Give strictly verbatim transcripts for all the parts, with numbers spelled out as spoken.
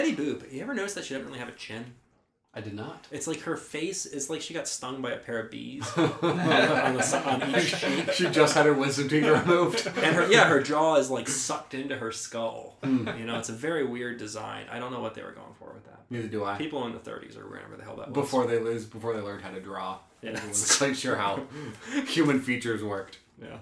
Betty Boop, you ever notice that she doesn't really have a chin? I did not. It's like her face is like she got stung by a pair of bees on, the, on each cheek. She just had her wisdom teeth removed. And her yeah, her jaw is like sucked into her skull. Mm. You know, it's a very weird design. I don't know what they were going for with that. Neither do I. People in the thirties or wherever the hell that was. Before they lose, before they learned how to draw. Yeah. I wasn't quite sure how human features worked. Yeah.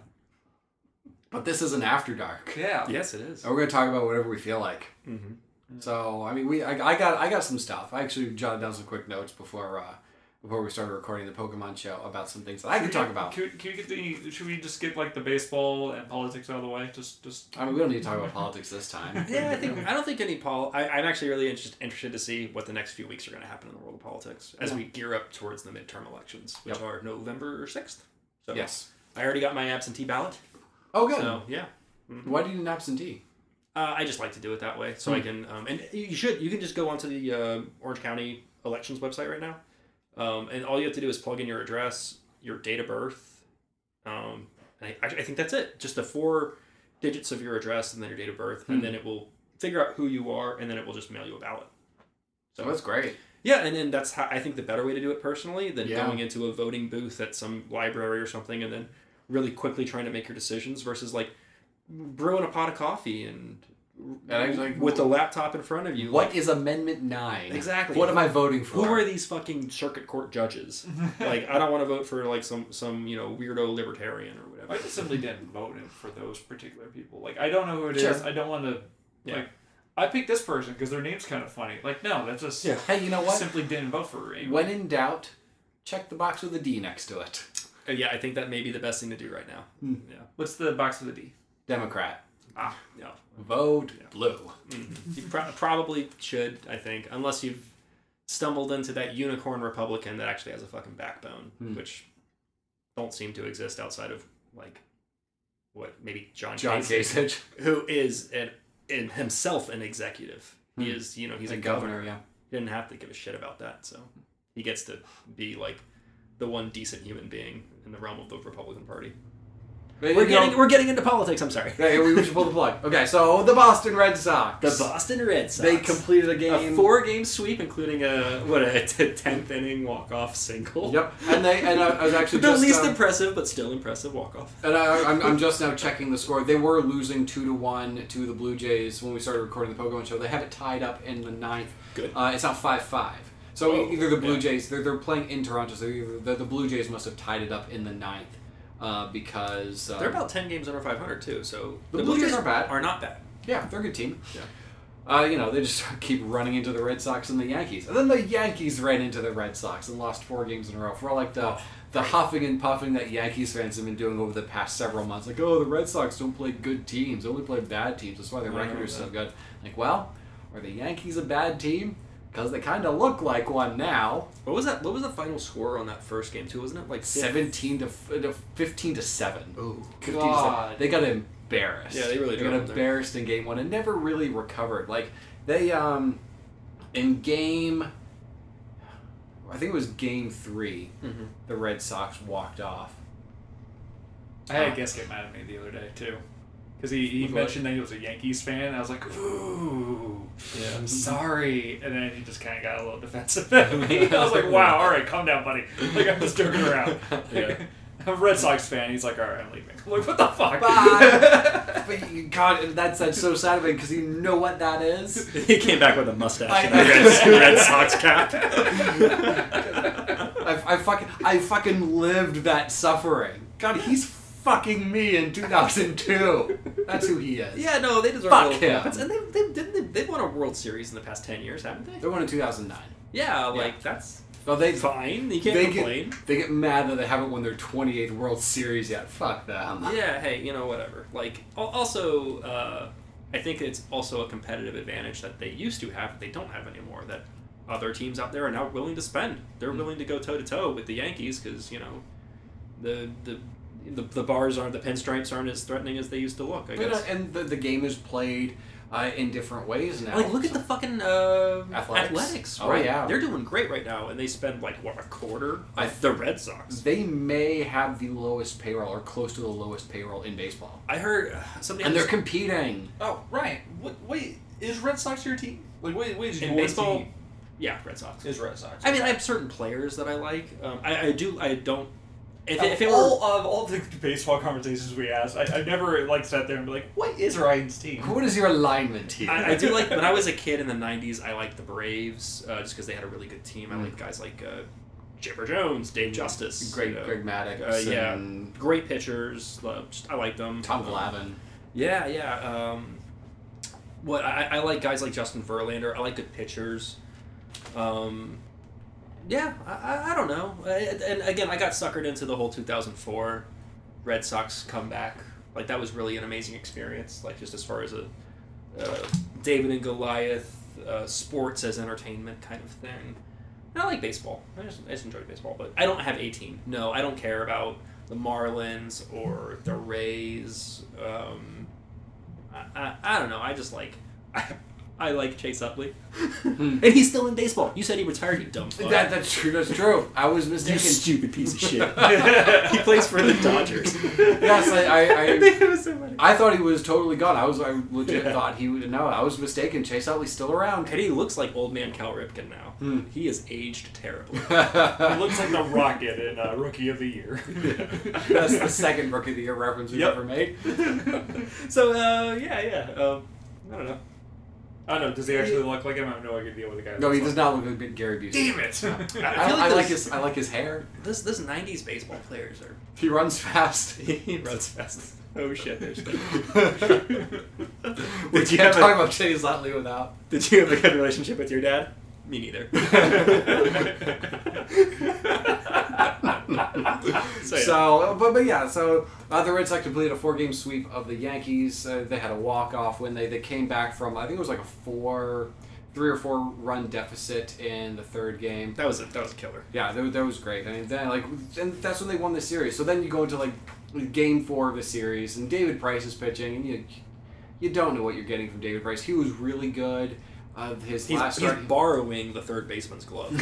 But this is an After Dark. Yeah. Yes, it is. And we're going to talk about whatever we feel like. Mm-hmm. So, I mean, we I, I got I got some stuff. I actually jotted down some quick notes before uh, before we started recording the Pokemon show about some things that I could talk about. Can, can we get the? Should we just get like the baseball and politics out of the way? Just, just. I mean, we don't need to talk about politics this time. Yeah, I think I don't think any pol. I, I'm actually really interest, interested to see what the next few weeks are going to happen in the world of politics as Yeah. we gear up towards the midterm elections, which Yep. are November sixth. So Yes. I already got my absentee ballot. Oh, good. So yeah. Mm-hmm. Why do you need an absentee? Uh, I just like to do it that way, so Hmm. I can. Um, and you should. You can just go onto the uh, Orange County elections website right now, um, and all you have to do is plug in your address, your date of birth. Um, and I, I think that's it. Just the four digits of your address and then your date of birth, Hmm. and then it will figure out who you are, and then it will just mail you a ballot. So that's great. Yeah, and then that's how I think the better way to do it personally than Yeah. going into a voting booth at some library or something, and then really quickly trying to make your decisions versus like brewing a pot of coffee and, And I was like, with the laptop in front of you. What like, is Amendment nine? Exactly. What am I voting for? Who are these fucking circuit court judges? Like, I don't want to vote for like some some you know weirdo libertarian or whatever. I just simply didn't vote in for those particular people. Like, I don't know who it is. Sure. I don't want to. Yeah. Like, I picked this person because their name's kind of funny. Like, no, that's just. Yeah. Hey, you know what? Simply didn't vote for anyone. When in doubt, check the box with a D next to it. Uh, yeah, I think that may be the best thing to do right now. Hmm. Yeah. What's the box with the D? Democrat. Ah. Yeah. Vote Yeah. blue. Mhm. You pro- probably should, I think, unless you've stumbled into that unicorn Republican that actually has a fucking backbone, Hmm. which don't seem to exist outside of like what maybe John John Kasich, Kasich. who is an, in himself an executive. He Hmm. is, you know, he's a a governor. governor, yeah. He didn't have to give a shit about that, so he gets to be like the one decent human being in the realm of the Republican Party. But, We're you getting know- we're getting into politics. I'm sorry. Yeah, we should pull the plug. Okay, so the Boston Red Sox. The Boston Red Sox. They completed a game. A four-game sweep, including a what a tenth inning walk-off single. Yep, and they and I, I was actually the just least uh, impressive, but still impressive walk-off. and I, I'm I'm just now checking the score. They were losing two to one to the Blue Jays when we started recording the Pokemon show. They have it tied up in the ninth. Good. Uh, it's now five five. So Oh, either the Blue yeah. Jays, they're, they're playing in Toronto, so either the, the Blue Jays must have tied it up in the ninth uh, because... Um, They're about ten games under five hundred too, so The Blue Jays aren't bad. Are not bad. Yeah, they're a good team. Yeah. Uh, you know, they just keep running into the Red Sox and the Yankees. And then the Yankees ran into the Red Sox and lost four games in a row. For all like the, Oh, the huffing and puffing that Yankees fans have been doing over the past several months. Like, oh, the Red Sox don't play good teams. They only play bad teams. That's why their I record know is so that. good. Like, well, are the Yankees a bad team? Because they kind of look like one now. What was that? What was the final score on that first game too? Wasn't it like seventeen to f- to fifteen to seven. Ooh. fifteen to seven. God. They got embarrassed. Yeah, they really they got dropped them there. embarrassed in game one and never really recovered. Like they um in game I think it was game three, Mm-hmm. the Red Sox walked off. I had a guest get mad at me the other day, too. Because he, he With what? mentioned that he was a Yankees fan, and I was like, ooh, Yeah. I'm sorry. And then he just kind of got a little defensive at me. I was like, wow, all right, calm down, buddy. Like, I'm just joking around. Yeah. I'm a Red Sox fan. He's like, all right, I'm leaving. I'm like, what the fuck? Bye. But you- God, that's that's so sad of it because you know what that is. He came back with a mustache I and a Red, Red Sox cap. I, I fucking I fucking lived that suffering. God, he's fucking me in two thousand two. That's who he is. Yeah, no, they deserve Fuck a little him. comeuppance. And they they didn't they, they've won a World Series in the past ten years, haven't they? They won in two thousand nine. Yeah, like that's Well, they fine. You can't they complain. get they get mad that they haven't won their twenty-eighth World Series yet. Fuck them. Yeah, hey, you know, whatever. Like, al- also, uh, I think it's also a competitive advantage that they used to have that they don't have anymore. That other teams out there are now willing to spend. They're Mm. willing to go toe to toe with the Yankees because you know, the the. The, the bars aren't, the pinstripes aren't as threatening as they used to look, I But, uh, guess. and the, the game is played uh, in different ways now. Like, look at the fucking uh, Athletics. athletics, Oh, right? yeah. They're doing great right now, and they spend, like, what, a quarter I- of the Red Sox. They may have the lowest payroll or close to the lowest payroll in baseball. I heard uh, somebody... And on they're this- competing. Oh, Ryan, what, wait. is Red Sox your team? Like, what, what is In your baseball, team? yeah, Red Sox. Is Red Sox. I mean, I have certain players that I like. Um, I, I do. I don't. If, Of if it were all of all the baseball conversations we asked, I, I never like sat there and be like, "What is Ryan's team?" What is your alignment here? I, I do like when I was a kid in the nineties. I liked the Braves uh, just because they had a really good team. I Mm. liked guys like uh, Chipper Jones, Dave Justice, Greg, you know. Greg Maddox. Uh, yeah, and great pitchers. Uh, just, I liked them. Tom Um, Glavine. Yeah, yeah. Um, what I, I like guys like Justin Verlander. I like good pitchers. Um, yeah, I, I, I don't know. I, and again, I got suckered into the whole two thousand four Red Sox comeback. Like that was really an amazing experience. Like just as far as a uh, David and Goliath, uh, sports as entertainment kind of thing. And I like baseball. I just, I just enjoy baseball, but I don't have a team. No, I don't care about the Marlins or the Rays. Um, I, I, I don't know. I just like I, I like Chase Utley, and he's still in baseball. You said he retired, you dumb fuck. That, that's true. That's true. I was You mistaken. stupid piece of shit. He plays for the Dodgers. Yes, I I, I, It was so funny. I thought he was totally gone. I was I legit Yeah. thought he would. No, I was mistaken. Chase Utley's still around. And he looks like old man Cal Ripken now. Hmm. He is aged terribly. He looks like the Rocket in uh, Rookie of the Year. That's the second Rookie of the Year reference we've Yep. ever made. So uh, yeah, yeah. Um, I don't know. I don't know. Does he actually look like him? I have no idea what the guy No, looks he does like. not look like big Gary Busey. Damn it! I I, feel I, like I like this- his I like his hair. This this nineties baseball players are He runs fast. he runs fast. Oh shit! There's. we Did you can't have talk a, about Chase Utley without. Did you have a good relationship with your dad? Me neither. So, yeah. So, but, but yeah, so uh, the Red Sox completed a four-game sweep of the Yankees. Uh, they had a walk-off when they, they came back from, I think it was like a four, three or four run deficit in the third game. That was a that was a killer. Yeah, that, that was great. I mean, then like, and that's when they won the series. So then you go into like game four of the series, and David Price is pitching, and you you don't know what you're getting from David Price. He was really good. Uh, his He's, last he's start. borrowing the third baseman's glove.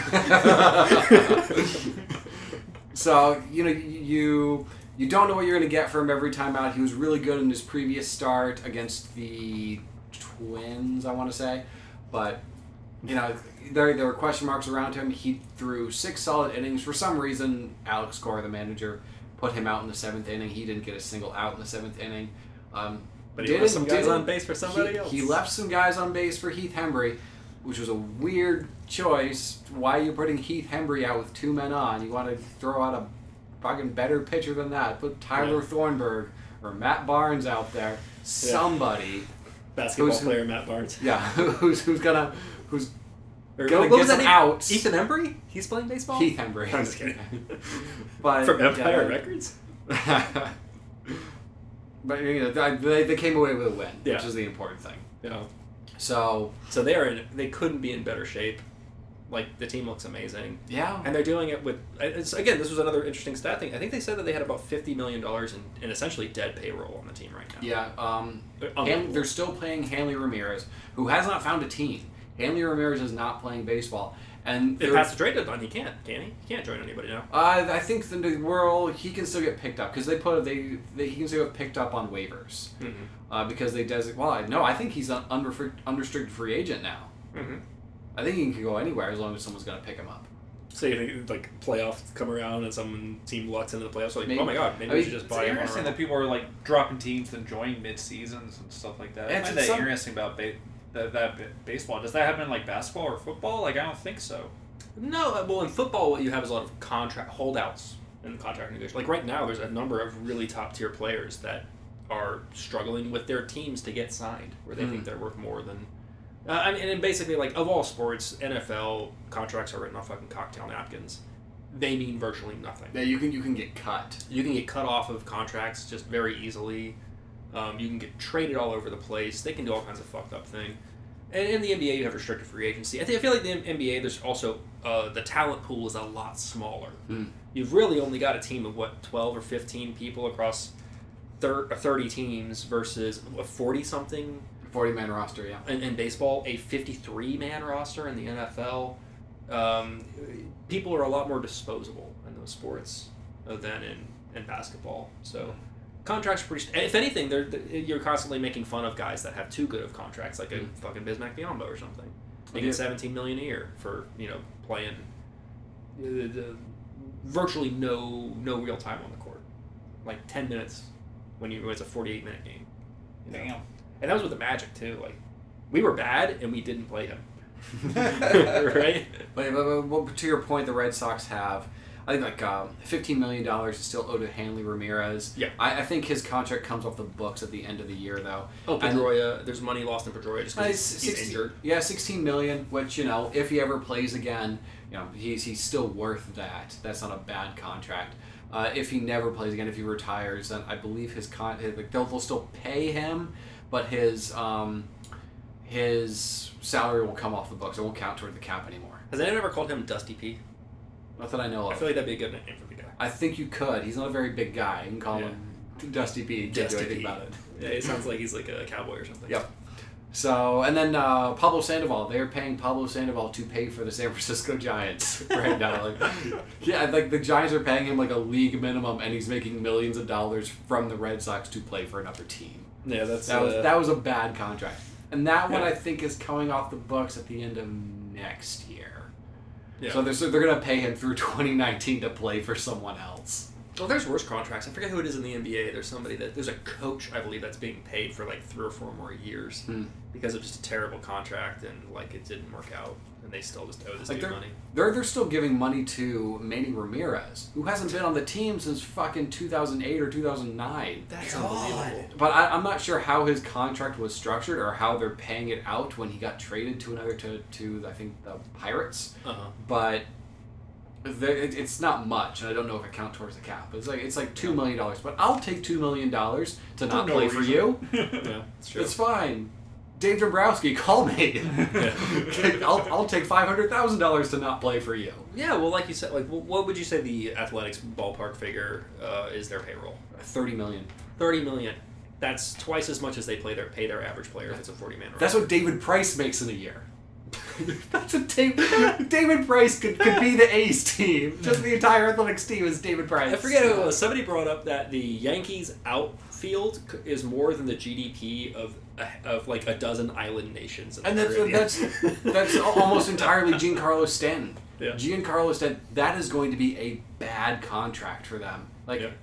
So you know you you don't know what you're going to get from him every time out. He was really good in his previous start against the Twins, I want to say, but you know there there were question marks around him. He threw six solid innings. For some reason, Alex Cora, the manager, put him out in the seventh inning. He didn't get a single out in the seventh inning. Um, But he left didn't- some guys didn't- on base for somebody he, else. He left some guys on base for Heath Hembry, which was a weird choice. Why are you putting Heath Hembry out with two men on? You want to throw out a fucking better pitcher than that. Put Tyler Yeah. Thornburg or Matt Barnes out there. Somebody. Basketball Who's- player Matt Barnes. Yeah, who's who's gonna who's Or, gonna what get was some that name? outs? Ethan Embry? He's playing baseball? Heath Hembry. I'm just kidding. But From Empire yeah. Records? But you know, they, they came away with a win, Yeah. which is the important thing. Yeah. So So they are in, they couldn't be in better shape. Like the team looks amazing, yeah, and they're doing it with. It's, again, this was another interesting stat thing. I think they said that they had about fifty million dollars in, in essentially dead payroll on the team right now. yeah. Um, They're Han- unbelievable. they're still playing Hanley Ramirez, who has not found a team. Hanley Ramirez is not playing baseball, and If they're- Pat's trade deadline, he can't, can he? He can't join anybody now. Uh, I think the the world he can still get picked up because they put they, they he can still get picked up on waivers Mm-hmm. uh, because they designate. Well, I- no, I think he's an under unrestricted free agent now. Mm-hmm. I think he can go anywhere as long as someone's gonna pick him up. So you think like playoffs come around and some team lucks into the playoffs? Like, Maybe. oh my god, maybe I we mean, should just It's buy him. on our interesting own. that people are like dropping teams and joining mid seasons and stuff like that. I It's- find it's that some- interesting about ba- that, that ba- baseball. Does that happen in like basketball or football? Like I don't think so. No, uh, well, in football, what you have is a lot of contract holdouts in the contract negotiation. Like right now, there's a number of really top tier players that are struggling with their teams to get signed, where they Mm. think they're worth more than. Uh, I mean, and basically, like of all sports, N F L contracts are written on fucking cocktail napkins. They mean virtually nothing. Yeah, you can you can get cut. You can get cut off of contracts just very easily. Um, you can get traded all over the place. They can do all kinds of fucked up thing. And in the N B A, you have restricted free agency. I think I feel like the N B A, there's also uh, the talent pool is a lot smaller. Mm. You've really only got a team of what twelve or fifteen people across thir- thirty teams versus a forty something Forty man roster, yeah. in, in baseball, a fifty-three man roster in the N F L. Um, people are a lot more disposable in those sports uh, than in, in basketball. So contracts are pretty. St- if anything, they're, you're constantly making fun of guys that have too good of contracts, like a Mm. fucking Bismack Biyombo or something. Making Yeah. seventeen million a year for you know playing uh, the, virtually no no real time on the court, like ten minutes when you when it's a forty-eight minute game. You know? Damn. And that was with the Magic too. Like we were bad and we didn't play him. Right? But, but, but to your point, the Red Sox have, I think, like um, fifteen million dollars is still owed to Hanley Ramirez. Yeah. I, I think his contract comes off the books at the end of the year, though. Oh, And- Pedroia. There's money lost in Pedroia just Uh, because it's he's, he's sixteen injured. Yeah, sixteen million. Which you know, if he ever plays again, you know, he's he's still worth that. That's not a bad contract. Uh, if he never plays again, if he retires, then I believe his con his, like they'll, they'll still pay him, but his um his salary will come off the books. It won't count toward the cap anymore. Has anyone ever called him Dusty P? Not that I know I of. feel like that'd be a good nickname for the guy. I think you could. He's not a very big guy. You can call Yeah. him Dusty B. You can't do Dusty anything P. about it. Yeah, it sounds like he's like a cowboy or something. Yep. So, and then uh, Pablo Sandoval. They're paying Pablo Sandoval to pay for the San Francisco Giants right now. Like, yeah, like the Giants are paying him like a league minimum, and he's making millions of dollars from the Red Sox to play for another team. Yeah, that's That was uh, that was a bad contract, and that one Yeah. I think is coming off the books at the end of next year. yeah. So they're so they're gonna pay him through twenty nineteen to play for someone else. Well, there's worse contracts. I forget who it is in the N B A. There's somebody that there's a coach I believe that's being paid for like three or four more years Hmm. because of just a terrible contract and like it didn't work out and they still just owe this Like dude they're, money. they're they're still giving money to Manny Ramirez, who hasn't been on the team since fucking two thousand eight or two thousand nine. That's God. unbelievable. But I, I'm not sure how his contract was structured or how they're paying it out when he got traded to another to to I think the Pirates. Uh huh. But there, it, it's not much, and I don't know if it counts towards the cap. It's like it's like two million dollars. But I'll take two million dollars to not no play for reason. you. Yeah, it's true. It's fine. Dave Dombrowski, call me. I'll, I'll take five hundred thousand dollars to not play for you. Yeah, well, like you said, like wh- what would you say the Athletics ballpark figure uh, is their payroll? Thirty million. Thirty million. That's twice as much as they play their pay their average player if it's a forty man roster. That's what David Price makes in a year. That's what David, David Price could, could be the A's team. Just the entire Athletics team is David Price. I forget who it was. Somebody brought up that the Yankees outfield c- is more than the G D P of of like a dozen island nations. in the And that's Caribbean. that's that's almost entirely Giancarlo Stanton. Yeah. Giancarlo Stanton. That is going to be a bad contract for them. Like Yeah.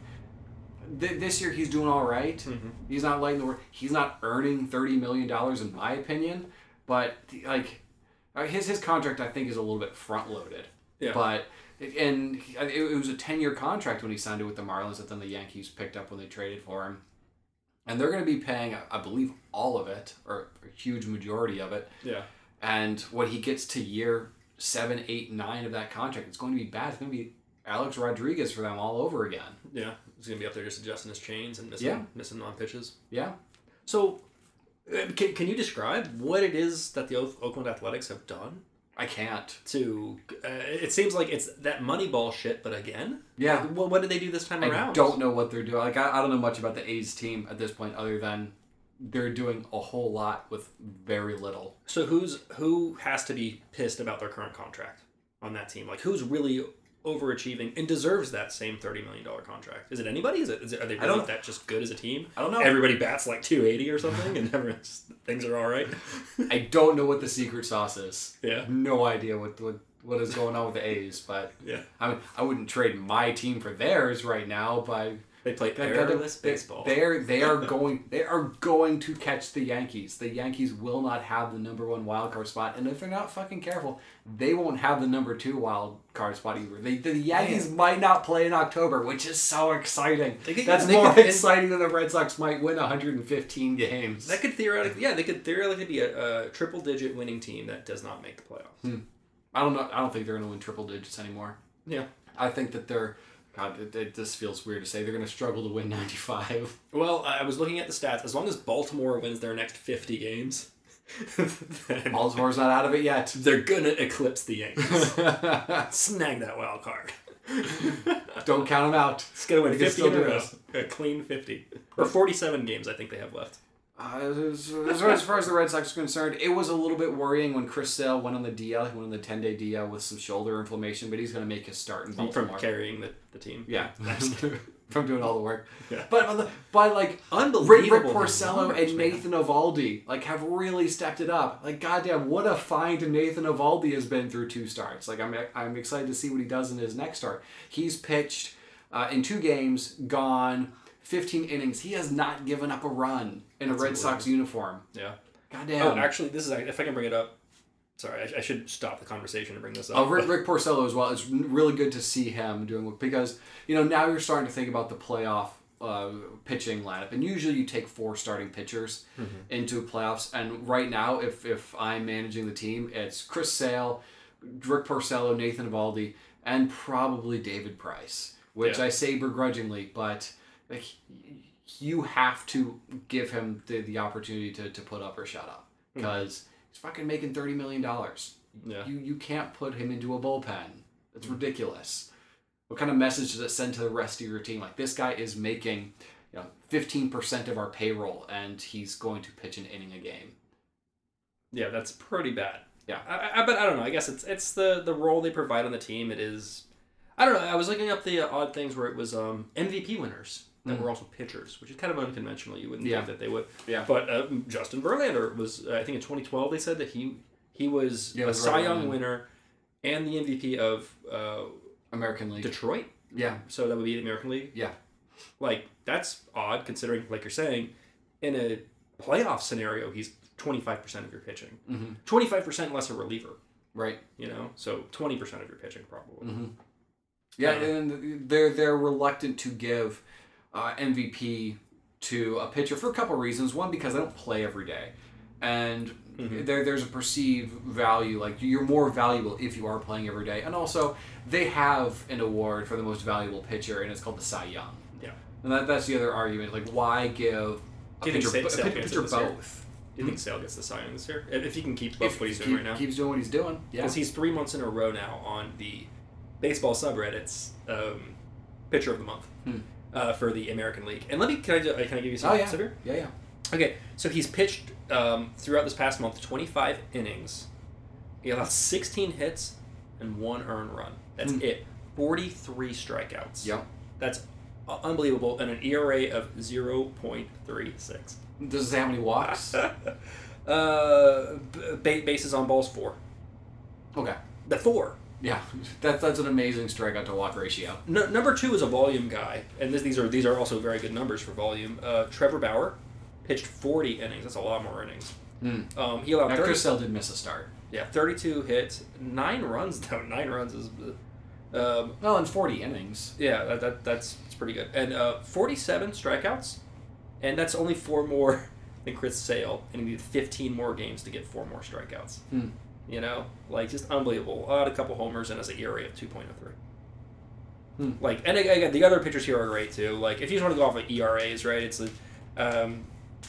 th- this year, he's doing all right. Mhm. He's not lighting the work. He's not earning thirty million dollars in my opinion. But like uh, his his contract, I think, is a little bit front loaded. Yeah. But and it, it was a ten year contract when he signed it with the Marlins that then the Yankees picked up when they traded for him. And they're going to be paying, I believe, all of it, or a huge majority of it. Yeah. And when he gets to year seven, eight, nine of that contract, it's going to be bad. It's going to be Alex Rodriguez for them all over again. Yeah. He's gonna be up there just adjusting his chains and missing Yeah. missing on pitches. Yeah. So, uh, can, can you describe what it is that the Oak- Oakland Athletics have done I can't. to? Uh, it seems like it's that Moneyball shit, but again. Yeah. Like, what, what did they do this time I around? don't know what they're doing. Like I, I don't know much about the A's team at this point, other than they're doing a whole lot with very little. So who's who has to be pissed about their current contract on that team? Like who's really overachieving and deserves that same thirty million dollar contract? Is it anybody? Is it, is it are they I really don't- that just good as a team? I don't know. Everybody bats like two eighty or something, and everyone's, things are all right. I don't know what the secret sauce is. Yeah. No idea what what, what is going on with the A's, but Yeah. I mean, I wouldn't trade my team for theirs right now, but They play They- they- airless they- baseball. They're they are going they are going to catch the Yankees. The Yankees will not have the number one wild card spot, and if they're not fucking careful, they won't have the number two wild card spot either. They, the Yankees might not play in October, which is so exciting. They could- That's they more could- exciting than the Red Sox might win one hundred fifteen games. That could theoretically, yeah, they could theoretically be a, a triple-digit winning team that does not make the playoffs. I don't know. I don't think they're going to win triple digits anymore. Yeah. I think that they're. God, it, it, this feels weird to say. They're going to struggle to win ninety-five. Well, I was looking at the stats. As long as Baltimore wins their next fifty games, then Baltimore's not out of it yet. they're gonna eclipse the Yankees. Snag that wild card. Don't count them out. It's gonna win They can fifty still in a do row. this. A clean fifty or forty-seven games. I think they have left. Uh, as, as, far, as far as the Red Sox are concerned, it was a little bit worrying when Chris Sale went on the D L. He went on the ten-day D L with some shoulder inflammation, but he's going to make his start in From Baltimore. carrying the, the team. Yeah. From doing all the work. Yeah. But, but like, Unbelievable. Rick, Rick Porcello numbers, and man. Nathan Eovaldi, like, have really stepped it up. Like, goddamn, what a find Nathan Eovaldi has been through two starts. Like, I'm I'm excited to see what he does in his next start. He's pitched uh, in two games, gone fifteen innings. He has not given up a run in That's a Red Sox uniform. Yeah. Goddamn. Oh, actually, this is if I can bring it up. Sorry, I, I should stop the conversation and bring this up. Oh, Rick, Rick Porcello as well. It's really good to see him doing because you know now you're starting to think about the playoff uh, pitching lineup, and usually you take four starting pitchers mm-hmm. into playoffs. And right now, if if I'm managing the team, it's Chris Sale, Rick Porcello, Nathan Eovaldi, and probably David Price, which yeah. I say begrudgingly, but like you have to give him the, the opportunity to, to put up or shut up because. Mm-hmm. He's fucking making thirty million dollars. Yeah. You you can't put him into a bullpen. It's ridiculous. What kind of message does it send to the rest of your team? Like, this guy is making, you know, fifteen percent of our payroll, and he's going to pitch an inning a game. Yeah, that's pretty bad. Yeah. I, I, but I don't know. I guess it's it's the, the role they provide on the team. It is... I don't know. I was looking up the uh, odd things where it was um, M V P winners. That mm-hmm. were also pitchers, which is kind of unconventional. You wouldn't yeah. think that they would. Yeah. But uh, Justin Verlander was, uh, I think in twenty twelve, they said that he he was yeah, a was Cy right Young winner and the M V P of uh, American League. Detroit. Yeah. So that would be the American League. Yeah. Like, that's odd considering, like you're saying, in a playoff scenario, he's twenty-five percent of your pitching. Mm-hmm. twenty-five percent less a reliever. Right. You know? So twenty percent of your pitching, probably. Mm-hmm. Yeah, and they're, they're reluctant to give... Uh, M V P to a pitcher for a couple reasons. One, because I don't play every day, and mm-hmm. there there's a perceived value, like you're more valuable if you are playing every day. And also, they have an award for the most valuable pitcher, and it's called the Cy Young. Yeah, and that, that's the other argument. Like, why give a Do you pitcher, think a Sale pitcher, gets pitcher it this year? both? Do you think Sale gets the Cy Young this year? If he can keep up If what he's keep, doing right now, keeps doing what he's doing. Yeah, because he's three months in a row now on the baseball subreddits um, pitcher of the month. Hmm. Uh, for the American League. And let me, can I, can I give you some oh, yeah. here? Yeah, yeah. Okay, so he's pitched um, throughout this past month twenty-five innings. He allowed sixteen hits and one earned run. That's Hmm. it. forty-three strikeouts. Yep. That's uh, unbelievable. And an E R A of zero point three six. Does it say how many walks? uh, b- bases on balls, four. Okay. The four. Yeah, that's that's an amazing strikeout to walk ratio. No, number two is a volume guy, and this, these are these are also very good numbers for volume. Uh, Trevor Bauer pitched forty innings. That's a lot more innings. Mm. Um, he allowed Now, thirty. Chris Sale did miss a start. Yeah, thirty-two hits, nine runs though. Nine runs is, um, well, in forty innings. Yeah, that, that that's it's pretty good. And uh, forty-seven strikeouts, and that's only four more than Chris Sale, and he needed fifteen more games to get four more strikeouts. Hmm. You know, like just unbelievable. Uh, a couple homers and has an E R A of two point oh three. Hmm. Like, and again, the other pitchers here are great too. Like, if you just want to go off of E R As, right? It's the um,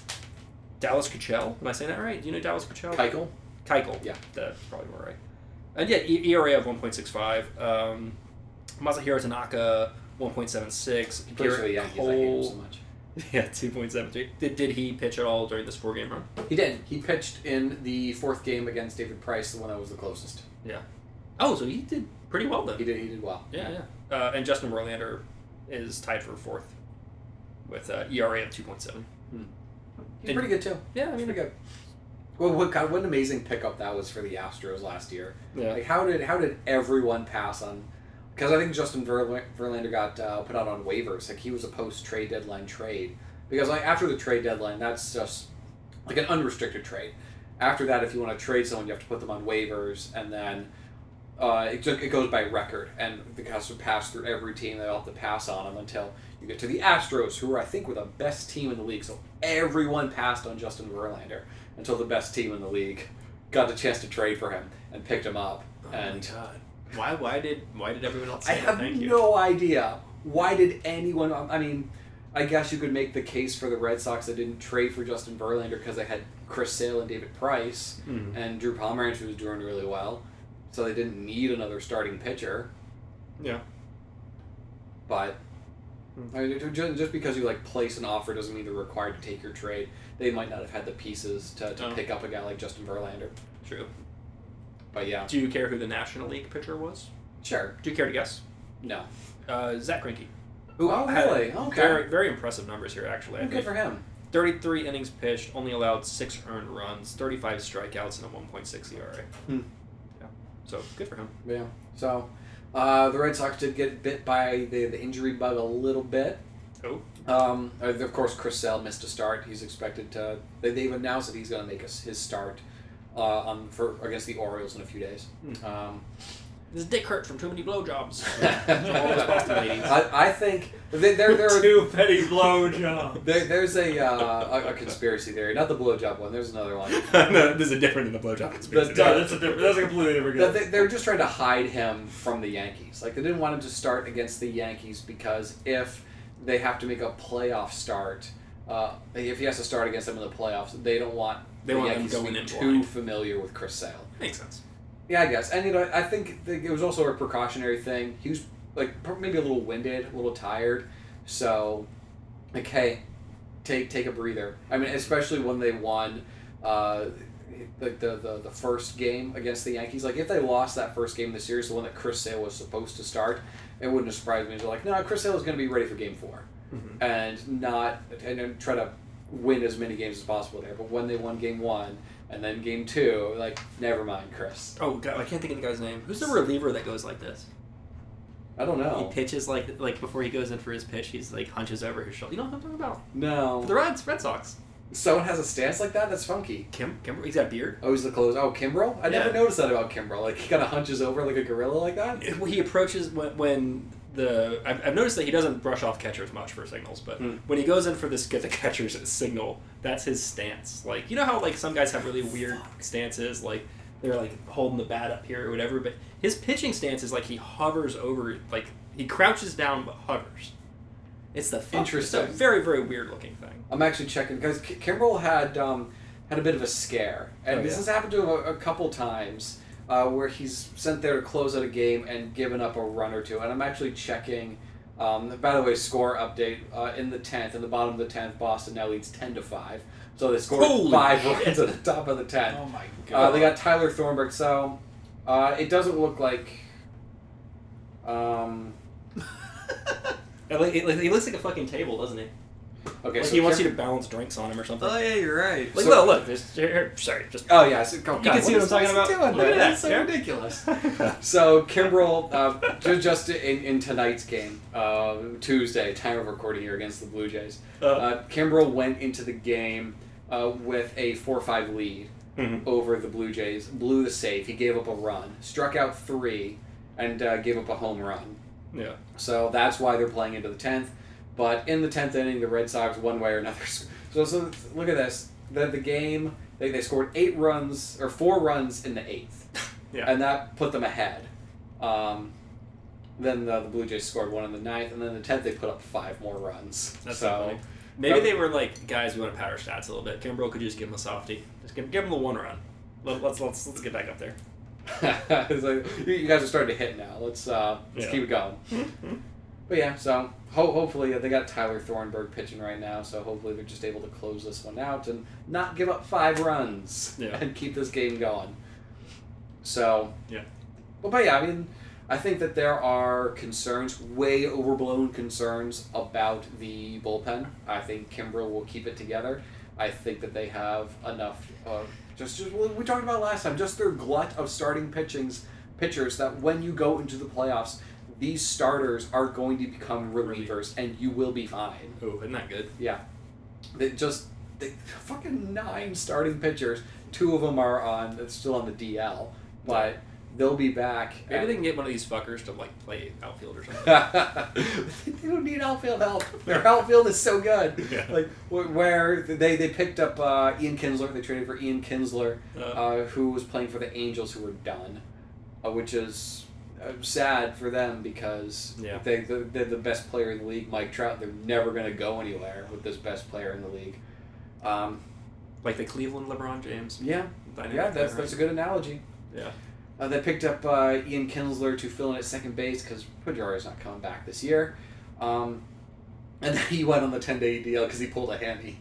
Dallas Keuchel. Am I saying that right? Do you know Dallas Keuchel? Keuchel. Keuchel. Yeah, that's probably more right. And yeah, E R A of one point six five. Um, Masahiro Tanaka one point seven six. Garrett Yankees, Cole. I hate him so much. Yeah, two point seven three. Did, did he pitch at all during this four-game run? He did. He pitched in the fourth game against David Price, the one that was the closest. Yeah. Oh, so he did pretty well then. He did. He did well. Yeah, yeah. Uh, and Justin Verlander is tied for fourth with uh, E R A of two point seven. Hmm. He's And- pretty good too. Yeah, I mean, Pretty good. Well, what God, what an amazing pickup that was for the Astros last year. Yeah. Like, how did how did everyone pass on? Because I think Justin Verla- Verlander got uh, put out on waivers. Like, he was a post trade deadline trade. Because like after the trade deadline, that's just like an unrestricted trade. After that, if you want to trade someone, you have to put them on waivers, and then uh, it it goes by record, and it has to pass through every team. They all have to pass on them until you get to the Astros, who are I think were the best team in the league. So everyone passed on Justin Verlander until the best team in the league got the chance to trade for him and picked him up. Oh and my god! Why? Why did? Why did everyone else? I Say have thank you? no idea. Why did anyone? I mean, I guess you could make the case for the Red Sox that didn't trade for Justin Verlander because they had Chris Sale and David Price Mm-hmm. and Drew Pomeranz, who was doing really well, so they didn't need another starting pitcher. Yeah. But Hmm. I mean, just, just because you like place an offer doesn't mean they're required to take your trade. They might not have had the pieces to, to Oh. pick up a guy like Justin Verlander. True. But yeah, Do you care who the National League pitcher was? sure. Do you care to guess? No. Uh, Zach Greinke. Oh, had really? Okay. Very, very impressive numbers here, actually. I Good think. for him. thirty-three innings pitched, only allowed six earned runs, thirty-five strikeouts, and a one point six E R A. Hmm. Yeah. So, good for him. Yeah. So, uh, the Red Sox did get bit by the, the injury bug a little bit. Oh. Um, of course, Chris Sale missed a start. He's expected to. They, they've announced that he's going to make us his start uh, on for against the Orioles in a few days. Hmm. Um, This is Dick Hurt from Too Many Blowjobs. All those Boston ladies. I, I think they, there there are Too many blowjobs. there, there's a, uh, a a conspiracy theory, not the blowjob one. There's another one. No, this is different than the blowjob conspiracy. The- No, that's a different. That's a completely different That game. they, they were just trying to hide him from the Yankees. Like they didn't want him to start against the Yankees because if they have to make a playoff start, uh, if he has to start against them in the playoffs, they don't want They the want them Yankees to going be in too blind. familiar with Chris Sale. Makes sense. Yeah, I guess. And, you know, I think the, it was also a precautionary thing. He was, like, pr- maybe a little winded, a little tired. So, like, hey, take take a breather. I mean, especially when they won uh, the, the, the, the first game against the Yankees. Like, if they lost that first game of the series, the one that Chris Sale was supposed to start, it wouldn't have surprised me. They're like, no, Chris Sale is going to be ready for game four. Mm-hmm. And not, and then try to win as many games as possible there. But when they won game one, and then game two, like, never mind, Chris. Oh, God, I can't think of the guy's name. Who's the reliever that goes like this? I don't He know. pitches like like before he goes in for his pitch, he's like hunches over his shoulder. You know what I'm talking about? No. The Reds, Red Sox. Someone has a stance like that? That's funky. Kim, Kim, he's got a beard. Oh, he's the close. Oh, Kimbrel? I never Yeah. noticed that about Kimbrel. Like, he kind of hunches over like a gorilla like that? He approaches when, when the I've, I've noticed that he doesn't brush off catchers much for signals, but Hmm. when he goes in for this get the catcher's signal, that's his stance. Like, you know how like some guys have really weird stances, like they're like holding the bat up here or whatever, but his pitching stance is like he hovers over, like he crouches down but hovers. It's the fuck, Interesting. It's a very very weird looking thing. I'm actually checking, because K- Kimbrel had um, had a bit of a scare. And Oh, this yeah. has happened to him a, a couple times, uh, where he's sent there to close out a game and given up a run or two. And I'm actually checking, um, by the way, score update, uh, in the tenth, in the bottom of the tenth, Boston now leads ten to five. So they scored Holy five shit. runs at the top of the tenth. Oh my Uh, god. they got Tyler Thornburg, so uh, it doesn't look like. Um, It, like- it, he looks like a fucking table, doesn't he? okay, Like so he wants Kim- you to balance drinks on him or something. yeah, you're right. Like, so- well, look, there's here, here, sorry, just Oh yeah, so, God, You can see what I'm talking about? Doing Look that? at that, That's so yeah. ridiculous. So Kimbrel, uh, ju- just in, in tonight's game, uh, Tuesday, time of recording here against the Blue Jays, uh, uh, Kimbrel went into the game uh, with a four five lead mhm. over the Blue Jays, blew the save. He gave up a run, struck out three, and uh, gave up a home run. yeah. So that's why they're playing into the tenth. But in the tenth inning, the Red Sox, one way or another. So, so look at this. The, the game, they, they scored eight runs, or four runs in the eighth. Yeah. And that put them ahead. Um, then the, the Blue Jays scored one in the ninth, and then in the tenth, they put up five more runs. That's so so funny. Maybe they were like, guys, we want to pat our stats a little bit. Kimbrel could just give him a softie. Just give, give him the one run. Let, let's let's let's get back up there. it's like, you, you guys are starting to hit now. Let's, uh, let's Yeah. keep it going. But yeah, so ho- hopefully uh, they got Tyler Thornburg pitching right now, so hopefully they're just able to close this one out and not give up five runs Yeah. and keep this game going. So Yeah. Well, but yeah, I mean, I think that there are concerns, way overblown concerns about the bullpen. I think Kimbrel will keep it together. I think that they have enough. Uh, just, just what we talked about last time, just their glut of starting pitchings, pitchers that when you go into the playoffs, these starters are going to become relievers, and you will be fine. Oh, isn't that good? Yeah, they just they fucking nine starting pitchers. Two of them are on. It's still on the D L, but they'll be back. Maybe at- they can get one of these fuckers to like play outfield or something. they don't need outfield help. Their outfield is so good. Yeah. Like wh- where they they picked up uh, Ian Kinsler. They traded for Ian Kinsler, Uh, uh, who was playing for the Angels, who were done, uh, which is uh, sad for them because Yeah. they they're, they're the best player in the league. Mike Trout. They're never going to go anywhere with this best player in the league. Um, like the Cleveland LeBron James. yeah, Dynamic yeah, that's player, that's a good analogy. Yeah. Uh, they picked up uh, Ian Kinsler to fill in at second base because Pedroia's not coming back this year. Um, and then he went on the ten-day deal because he pulled a hammy.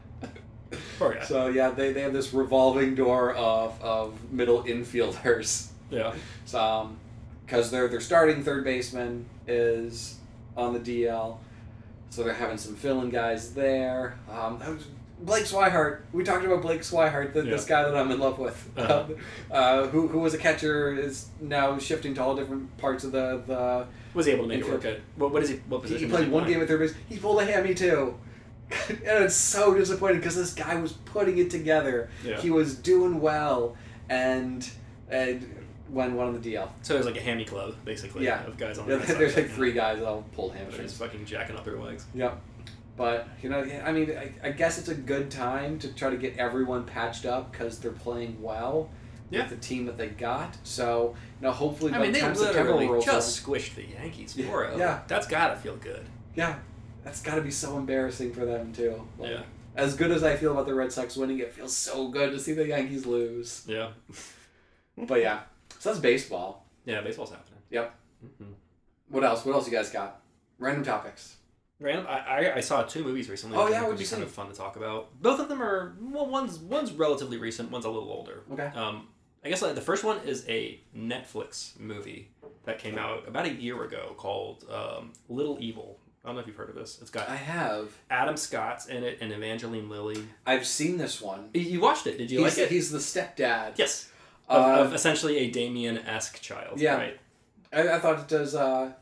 Poor guy. So yeah, they, they have this revolving door of, of middle infielders. Yeah. So, um, because their their starting third baseman is on the D L, so they're having some fill-in guys there. Um, that was Blake Swihart. We talked about Blake Swihart, the, Yeah. this guy that I'm in love with, Uh-huh. uh, who who was a catcher, is now shifting to all different parts of the the. Was he able to make it Infield. work at what? What is he? What He, position? he was played one playing? game at third base. He pulled a hammy too. And it's so disappointing because this guy was putting it together. Yeah. He was doing well, and and when one on the D L. So there's like a hammy club, basically, Yeah. of guys on Yeah, the side. there's like three guys that'll pull They're just hamstrings. fucking jacking up their legs. Yep. But, you know, I mean, I, I guess it's a good time to try to get everyone patched up because they're playing well Yeah. with the team that they got. So, you know, hopefully I by mean, the they time September literally rolls just around- squished the Yankees Yeah. four oh. Yeah. That's gotta feel good. Yeah, that's got to be so embarrassing for them, too. Like, Yeah. As good as I feel about the Red Sox winning, it feels so good to see the Yankees lose. Yeah. But yeah, so that's baseball. Yeah, baseball's happening. Yep. Mm-hmm. What else? What else you guys got? Random topics. Random. I, I I saw two movies recently. Oh, which I yeah, think what'd would be you kind see? of fun to talk about. Both of them are well, one's one's relatively recent, one's a little older. Okay. Um, I guess like, the first one is a Netflix movie that came out about a year ago called um, Little Evil. I don't know if you've heard of this. It's got I have. Adam Scott's in it and Evangeline Lilly. I've seen this one. You watched it? Did you he's, like it? He's the stepdad. Yes. Of, Uh, of essentially a Damien-esque child. Yeah. Right. I, I thought it does uh,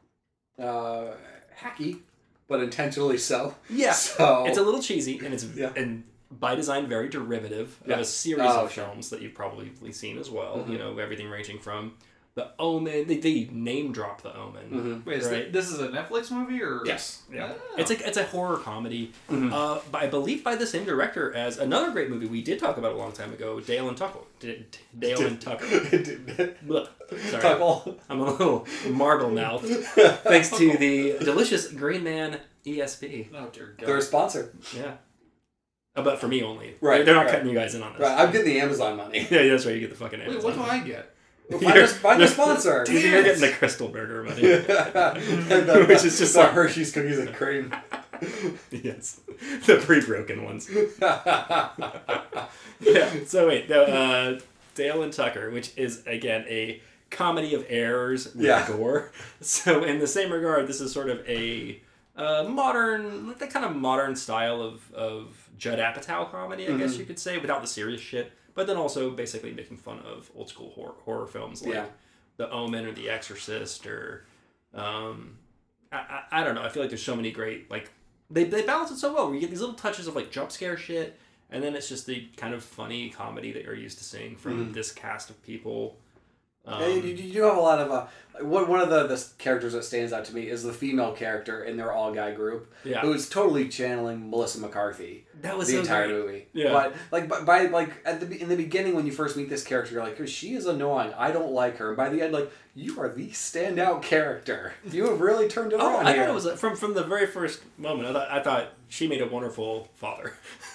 uh, hacky, but intentionally so. Yeah. So It's a little cheesy, and it's Yeah. and by design very derivative Yeah. of a series Oh, of sure. films that you've probably seen as well. Mhm. You know, everything ranging from The Omen. They, they name drop The Omen. Mhm. Wait, is Right. thi- this is a Netflix movie or? Yes. Yeah. Oh. It's a it's a horror comedy. Mhm. Uh, but I believe by the same director as another great movie we did talk about a long time ago, Dale and Tucker. D- D- Dale and Tucker. Blech. Sorry. Tuckle. I'm a little marble mouthed. Thanks to the delicious Green Man E S P. Oh dear God. They're a sponsor. Yeah. Uh, but for me only. Right, They're not right. cutting you guys in on this. Right, I'm getting the Amazon money. Yeah, that's right. You get the fucking Wait, Amazon. what do I get? Find a, find a sponsor. Dude, you're getting the Crystal Burger money. the, Which is just the like- Hershey's cookies and cream. Yes. The pre-broken ones. Yeah. So wait, no, uh, Dale and Tucker, which is again a comedy of errors with Yeah. gore. So in the same regard, this is sort of a uh, modern, the kind of modern style of of Judd Apatow comedy, I guess Mhm. you could say, without the serious shit, but then also basically making fun of old school horror, horror films like Yeah. The Omen or The Exorcist or um, I, I I don't know. I feel like there's so many great like they they balance it so well where you get these little touches of like jump scare shit. And then it's just the kind of funny comedy that you're used to seeing from Mhm. this cast of people. Um, Yeah, you, you do have a lot of uh, one one of the, the characters that stands out to me is the female character in their all guy group, yeah, who is totally channeling Melissa McCarthy that was the so entire great. movie. Yeah. But like by, by like at the be- in the beginning when you first meet this character, you're like, she is annoying. I don't like her. And by the end, like you are the standout character. You have really turned it Oh, around I here. thought it was from from the very first moment. I thought I thought she made a wonderful father.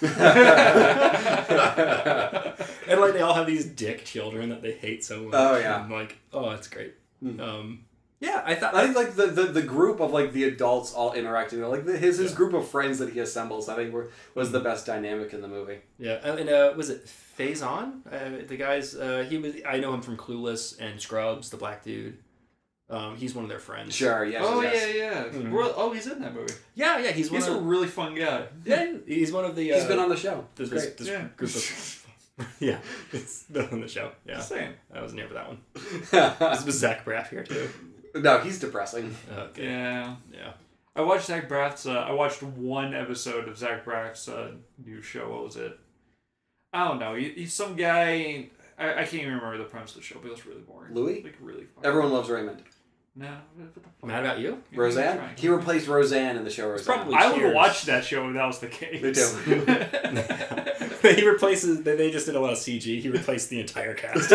And like they all have these dick children that they hate so much. Oh, yeah. And, like oh, it's great. Mm. Um, yeah, I thought. I think like the, the, the group of like the adults all interacting, like the, his his Yeah. group of friends that he assembles, I think were was the best dynamic in the movie. Yeah, uh, and uh, was it Faison? Uh, the guys, uh, he was. I know him from Clueless and Scrubs, the black dude. Um, he's one of their friends. Sure, yes. Oh yes. yeah, yeah. Mhm. Well, oh, he's in that movie. Yeah, yeah, he's one He's a of. really fun guy. Yeah, he's one of the. Uh, He's been on the show. this, Great. this, this Yeah. group of. Yeah, it's been on the show. Yeah, Just saying. I was near for that one. This was Zach Braff here too. No, he's depressing. Okay. Yeah. Yeah. I watched Zach Braff's. Uh, I watched one episode of Zach Braff's uh, new show. What was it? I don't know. He, he's some guy. I, I can't even remember the premise of the show, but it was really boring. Louis? Like really. Fucking Everyone loves Raymond. No. What the fuck? Mad about you? Yeah, Roseanne? trying. He replaced Roseanne in the show Roseanne. probably- I would Cheers. watch that show if that was the case. Me too. He replaces. They they just did a lot of C G. He replaced the entire cast.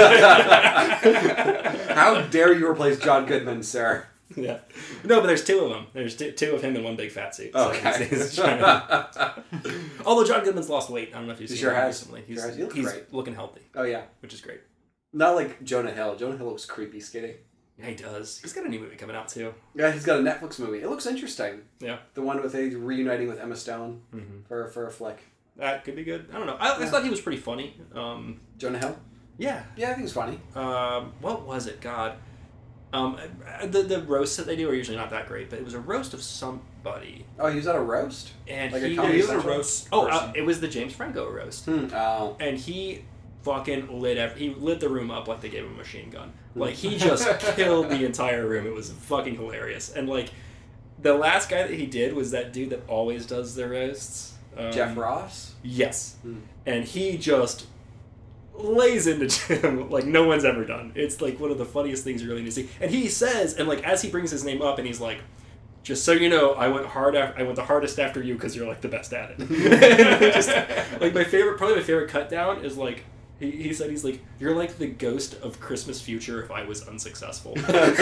How dare you replace John Goodman, sir? Yeah. No, but there's two of them. There's two, two of him in one big fat suit. So Okay. he's- he's trying to- Although John Goodman's lost weight. I don't know if you've He seen sure him has. recently. He's, Sure has. He looks he's great. looking healthy, Oh, yeah. which is great. Not like Jonah Hill. Jonah Hill looks creepy skinny. Yeah, he does. He's got a new movie coming out too. Yeah, he's got a Netflix movie. It looks interesting. Yeah. The one with a reuniting with Emma Stone Mm-hmm. for for a flick. That could be good. I don't know. I, I Yeah. thought he was pretty funny. Um, Jonah Hill. yeah. Yeah, I think it's funny. Um, what was it? God. Um, the the roasts that they do are usually not that great, but it was a roast of somebody, Oh, he was at a roast. and Like a he comedy he was a Central? roast. oh person. uh, it was the James Franco roast, Hmm. Oh. and he fucking lit ev- he lit the room up like they gave him a machine gun. Like he just killed the entire room. It was fucking hilarious, and like the last guy that he did was that dude that always does the roasts, um, Jeff Ross. Yes, Hmm. and he just lays into Jim like no one's ever done. It's like one of the funniest things you really need to see. And he says, and like as he brings his name up, and he's like, "Just so you know, I went hard. Af- I went the hardest after you because you're like the best at it." Just, like my favorite, probably my favorite cut down is like he, he said he's like, "You're like the ghost of Christmas future if I was unsuccessful." That's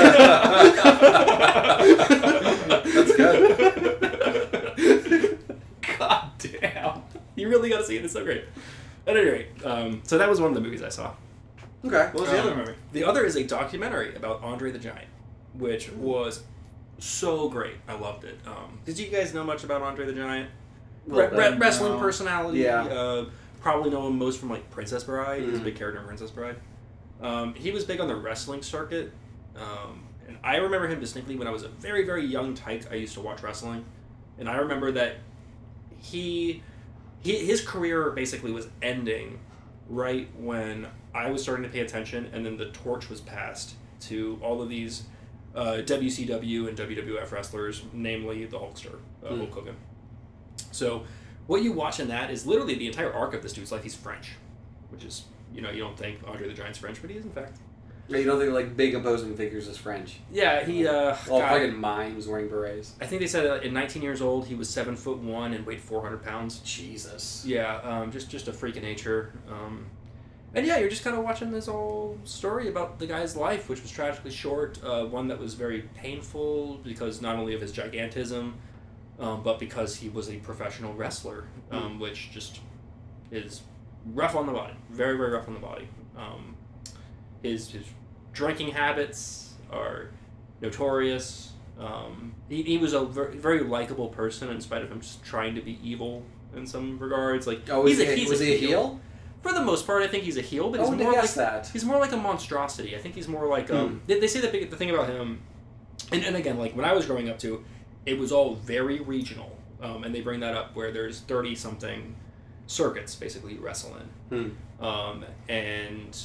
good. God damn. You really gotta see it. It's so great. At any rate, um, so that was one of the movies I saw. Okay. What was the Um, other movie? The other is a documentary about Andre the Giant, which was so great. I loved it. Um, did you guys know much about Andre the Giant? Re- Little re- bit, wrestling no. personality. Yeah. Uh, probably know him most from like Princess Bride. He's a Mhm. big character in Princess Bride. Um, he was big on the wrestling circuit. Um, and I remember him distinctly when I was a very, very young tyke. I used to watch wrestling. And I remember that he, he his career basically was ending right when I was starting to pay attention, and then the torch was passed to all of these uh, W C W and W W F wrestlers, namely the Hulkster, uh, Mm. Hulk Hogan. So what you watch in that is literally the entire arc of this dude's life. He's French, which is, you know, you don't think Andre the Giant's French, but he is in fact. Yeah, you don't think like big opposing figures is French? Yeah, he, uh, All God, fucking mimes wearing berets. I think they said uh, at nineteen years old, he was seven foot one and weighed four hundred pounds. Jesus. Yeah, um, just just a freak of nature. Um, and yeah, you're just kind of watching this whole story about the guy's life, which was tragically short. Uh, one that was very painful because not only of his gigantism, um, but because he was a professional wrestler, um, Mm. which just is rough on the body. Very, very rough on the body. Um, his his drinking habits are notorious. Um, he, he was a very, very likable person in spite of him just trying to be evil in some regards. Like Oh, was, he's he, a, he's was he a heel? For the most part, I think he's a heel, but Oh, he's I more didn't like guess that. he's more like a monstrosity. I think he's more like um. Hmm. They, they say the big the thing about him, and, and again, like when I was growing up too, it was all very regional. Um, and they bring that up where there's thirty something circuits basically you wrestle in. Hmm. Um, and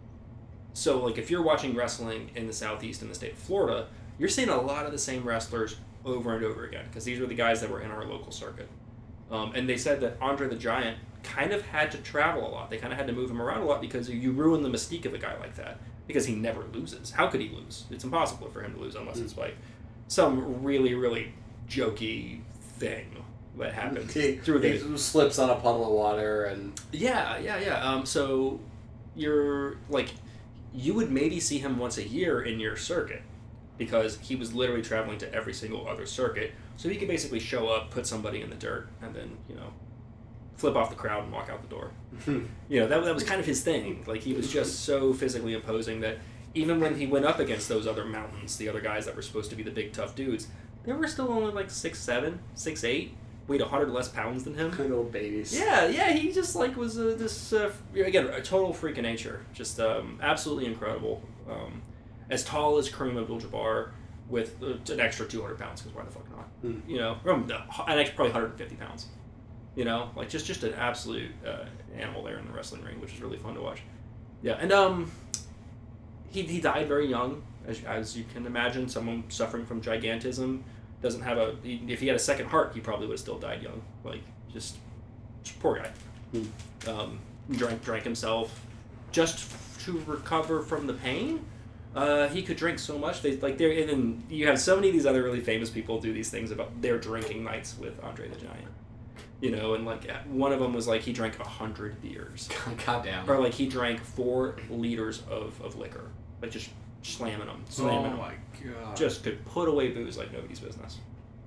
so like if you're watching wrestling in the Southeast in the state of Florida, you're seeing a lot of the same wrestlers over and over again because these were the guys that were in our local circuit. Um, and they said that Andre the Giant kind of had to travel a lot. They kind of had to move him around a lot because you ruin the mystique of a guy like that because he never loses. How could he lose? It's impossible for him to lose unless it's like some really, really jokey thing that happens He, through he the slips on a puddle of water and yeah, yeah, yeah. Um, so you're like, you would maybe see him once a year in your circuit because he was literally traveling to every single other circuit. So he could basically show up, put somebody in the dirt, and then, you know, flip off the crowd and walk out the door. You know, that, that was kind of his thing. Like, he was just so physically imposing that even when he went up against those other mountains, the other guys that were supposed to be the big tough dudes, they were still only like six seven, six eight, weighed a hundred less pounds than him. little babies. Yeah, yeah, he just like was uh, this uh, again a total freak of nature, just um, absolutely incredible. Um, as tall as Kareem Abdul-Jabbar, with uh, an extra two hundred pounds, because why the fuck not? Hmm. You know, or, um, an extra probably one hundred fifty pounds. You know, like just just an absolute uh, animal there in the wrestling ring, which is really fun to watch. Yeah, and um, he he died very young, as as you can imagine. Someone suffering from gigantism doesn't have a. He, if he had a second heart, he probably would have still died young. Like just, just poor guy. Hmm. Um, drank drank himself just to recover from the pain. Uh, he could drink so much. They like there, and then you have so many of these other really famous people do these things about their drinking nights with Andre the Giant. You know, and like one of them was like he drank a hundred beers, Goddamn. or like he drank four liters of, of liquor, like just slamming them, slamming Oh them. my god. Just could put away booze like nobody's business.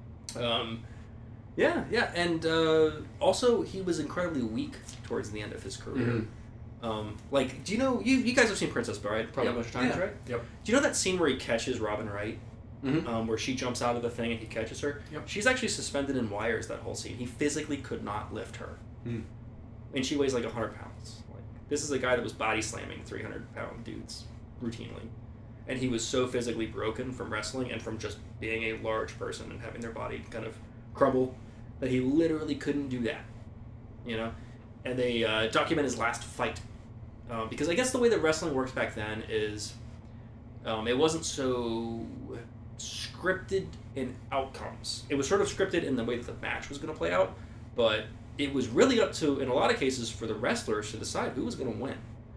Um, yeah, yeah, and uh, also he was incredibly weak towards the end of his career. Mhm. Um, like, do you know you, you guys have seen Princess Bride probably Yep. a bunch of times, Yeah. right? Yep. Do you know that scene where he catches Robin Wright? Mm-hmm. Um, where she jumps out of the thing and he catches her. Yep. She's actually suspended in wires that whole scene. He physically could not lift her, Mm. and she weighs like a hundred pounds. Like this is a guy that was body slamming three hundred pound dudes routinely, and he was so physically broken from wrestling and from just being a large person and having their body kind of crumble that he literally couldn't do that. You know, and they uh, document his last fight um, because I guess the way that wrestling works back then is um, it wasn't so scripted in outcomes. It was sort of scripted in the way that the match was going to play out, but it was really up to, in a lot of cases, for the wrestlers to decide who was going to win.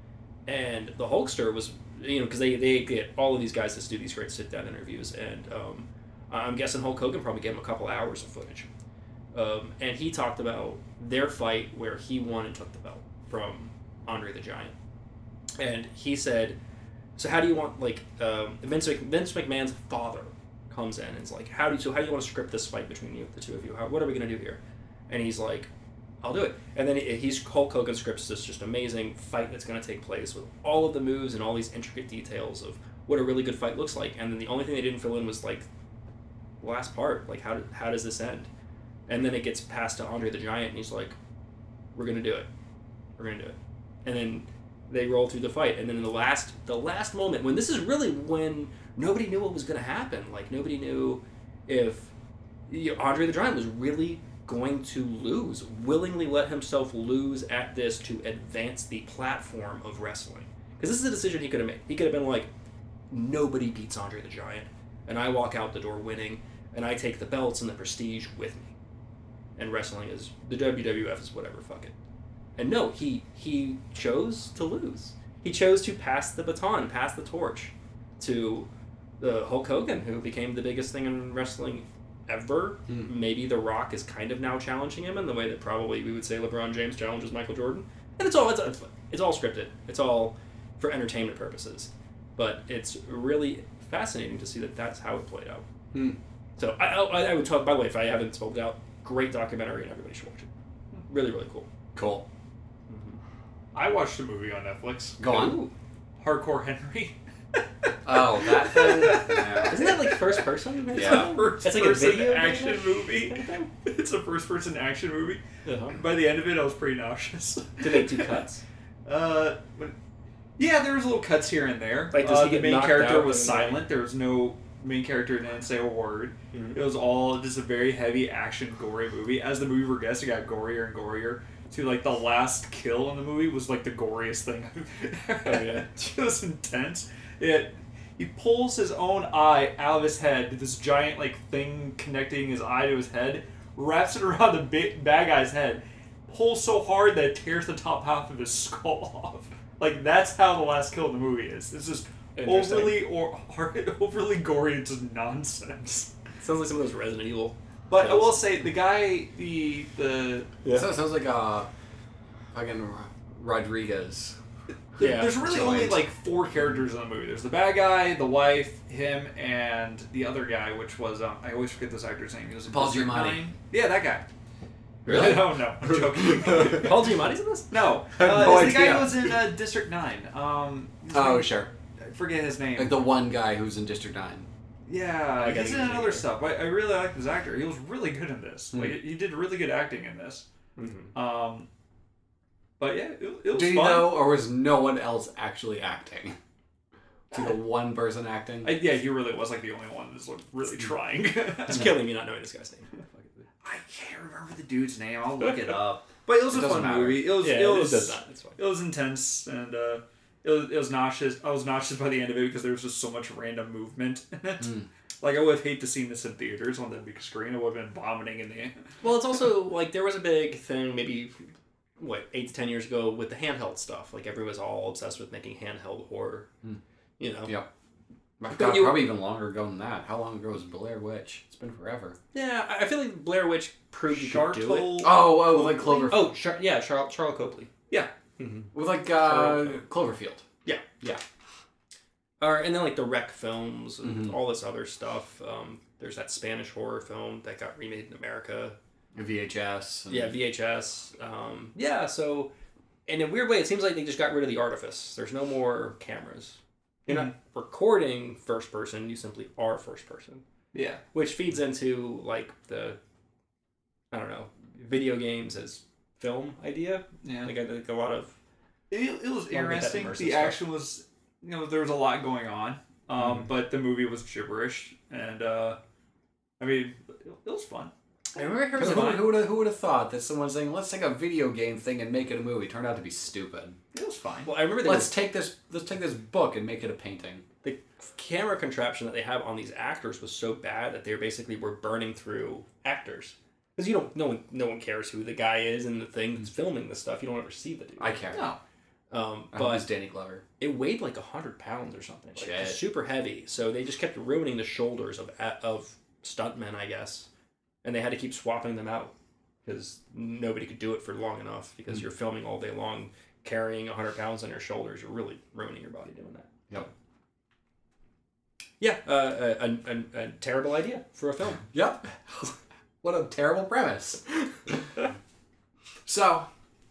And the Hulkster was, you know, because they, they get all of these guys to do these great sit-down interviews, and um, I'm guessing Hulk Hogan probably gave him a couple hours of footage. Um, and he talked about their fight where he won and took the belt from Andre the Giant. And he said, so how do you want, like, um, Vince, Mc, Vince McMahon's father comes in and is like, how do you, so how do you want to script this fight between you, the two of you? How, what are we going to do here? And he's like, I'll do it. And then he, he's Hulk Hogan scripts this just amazing fight that's going to take place with all of the moves and all these intricate details of what a really good fight looks like. And then the only thing they didn't fill in was, like, the last part, like, how, how does this end? And then it gets passed to Andre the Giant, and he's like, we're going to do it. We're going to do it. And then they roll through the fight, and then in the last the last moment, when this is really when nobody knew what was going to happen, like nobody knew if you know, Andre the Giant was really going to lose, willingly let himself lose at this to advance the platform of wrestling. Because this is a decision he could have made. He could have been like, nobody beats Andre the Giant, and I walk out the door winning, and I take the belts and the prestige with me. And wrestling is, the W W F is whatever, fuck it. And no, he he chose to lose. He chose to pass the baton, pass the torch to the Hulk Hogan, who became the biggest thing in wrestling ever. Hmm. Maybe The Rock is kind of now challenging him in the way that probably we would say LeBron James challenges Michael Jordan. And it's all it's, it's, it's all scripted. It's all for entertainment purposes. But it's really fascinating to see that that's how it played out. Hmm. So I, I, I would talk, by the way, if I haven't spoken out, great documentary and everybody should watch it. Really, really cool. Cool. I watched a movie on Netflix. Go on. Ooh. Hardcore Henry. Oh, that thing? Yeah. Isn't that like first person? It's Yeah. a first It's like a person video game action ish? movie. It's a first person action movie. Uh-huh. By the end of it, I was pretty nauseous. Did they do cuts? Uh, but yeah, there was little cuts here and there. Like, does uh, he the get main knocked character out was and, like- silent. There was no main character didn't say a word. Mhm. It was all just a very heavy action, gory movie. As the movie progressed, it got gorier and gorier. To like the last kill in the movie was like the goriest thing. Oh, yeah. It was intense. It he pulls his own eye out of his head. This giant like thing connecting his eye to his head, wraps it around the big, bad guy's head, pulls so hard that it tears the top half of his skull off. Like that's how the last kill in the movie is. It's just Interesting. overly or overly gory and just nonsense. Sounds like some of those Resident Evil. But I kills. will say the guy, the the Yeah. So it sounds like uh, fucking Rodriguez. There- Yeah, There's really joined. only like four characters in the movie. There's the bad guy, the wife, him, and the other guy, which was um, I always forget this actor's name. He was in Paul District Giamatti. nine. Yeah, that guy. Really? No, no, I'm joking. Paul Giamatti's in this? no, I have uh, no it's the guy idea. who was in uh, District Nine. Um, his Oh, name- sure. I forget his name. Like the one guy who's in District nine. yeah, I guess he's he's in in other it. stuff. I, I really like this actor. He was really good in this. Hmm. Like he did really good acting in this. Mm-hmm. Um, but yeah, it, it was Do you fun. know, or was no one else actually acting? To the one person acting? I, yeah, he really was like the only one that's like really trying. It's killing me not knowing this guy's name. I can't remember the dude's name. I'll look it up. But it was It a doesn't fun matter. movie. It was. Yeah, it was. it does not. It's fine. It was intense and uh, it was. It was nauseous. I was nauseous by the end of it because there was just so much random movement in it. Mm. Like I would have hated to seen this in theaters on the big screen. I would have been vomiting in the. Well, it's also like there was a big thing maybe what eight to ten years ago with the handheld stuff. Like everyone was all obsessed with making handheld horror. Hmm. You know. Yep. But God, you- probably even longer ago than that. How long ago was Blair Witch? It's been forever. Yeah, I I feel like Blair Witch proved you could do it. Sharkle. Oh, oh, like Clover. Oh, Char- yeah, Charles Charles Copley. Yeah. Mm-hmm. With like uh, Charlotte. Cloverfield. Yeah. Yeah. Or and then like the Wreck films and Mhm. all this other stuff. Um, there's that Spanish horror film that got remade in America. V H S. and- Yeah, V H S. Um, yeah, so in a weird way, it seems like they just got rid of the artifice. There's no more cameras. You're Mhm. not recording first person. You simply are first person, Yeah. which feeds into like the, I don't know, video games as film idea. Yeah. Like I think a lot of It, it was that interesting. immersive The stuff. action was, you know, there was a lot going on, um, Mhm. but the movie was gibberish, and uh, I mean, it, it was fun. I remember hearing Who, some- who would have who would have thought that someone saying let's take a video game thing and make it a movie turned out to be stupid. It was fine. Well, I remember they Let's were, take this let's take this book and make it a painting. the camera contraption that they have on these actors was so bad that they basically were burning through actors. Because you don't, no one, no one cares who the guy is in the thing that's filming this stuff. You don't ever see the dude. I care. No. Um, I hope it's but Danny Glover. it weighed like a hundred pounds or something. Like, Shit. just super heavy. So they just kept ruining the shoulders of of stuntmen, I guess, and they had to keep swapping them out because nobody could do it for long enough. Because Mm. you're filming all day long, carrying a hundred pounds on your shoulders. You're really ruining your body doing that. Yep. Yeah, uh, a, a, a terrible idea for a film. Yep. What a terrible premise. So,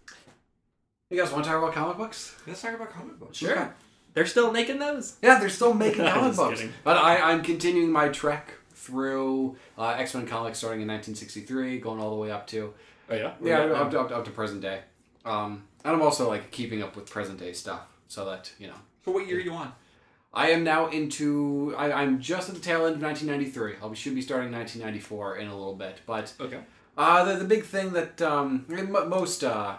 you guys want to talk about comic books? Let's talk about comic books. Sure. Okay. They're still making those. Yeah, they're still making I'm comic just books. kidding. But I, I'm continuing my trek through uh, X-Men comics starting in nineteen sixty-three, going all the way up to Oh yeah. yeah, up, to, up, to, up to present day. Um, and I'm also like keeping up with present day stuff so that, you know. So what year are you on? I am now into, I, I'm just at the tail end of nineteen ninety-three. I should be starting nineteen ninety-four in a little bit. But Okay. uh, the, the big thing that um, in mo- most uh,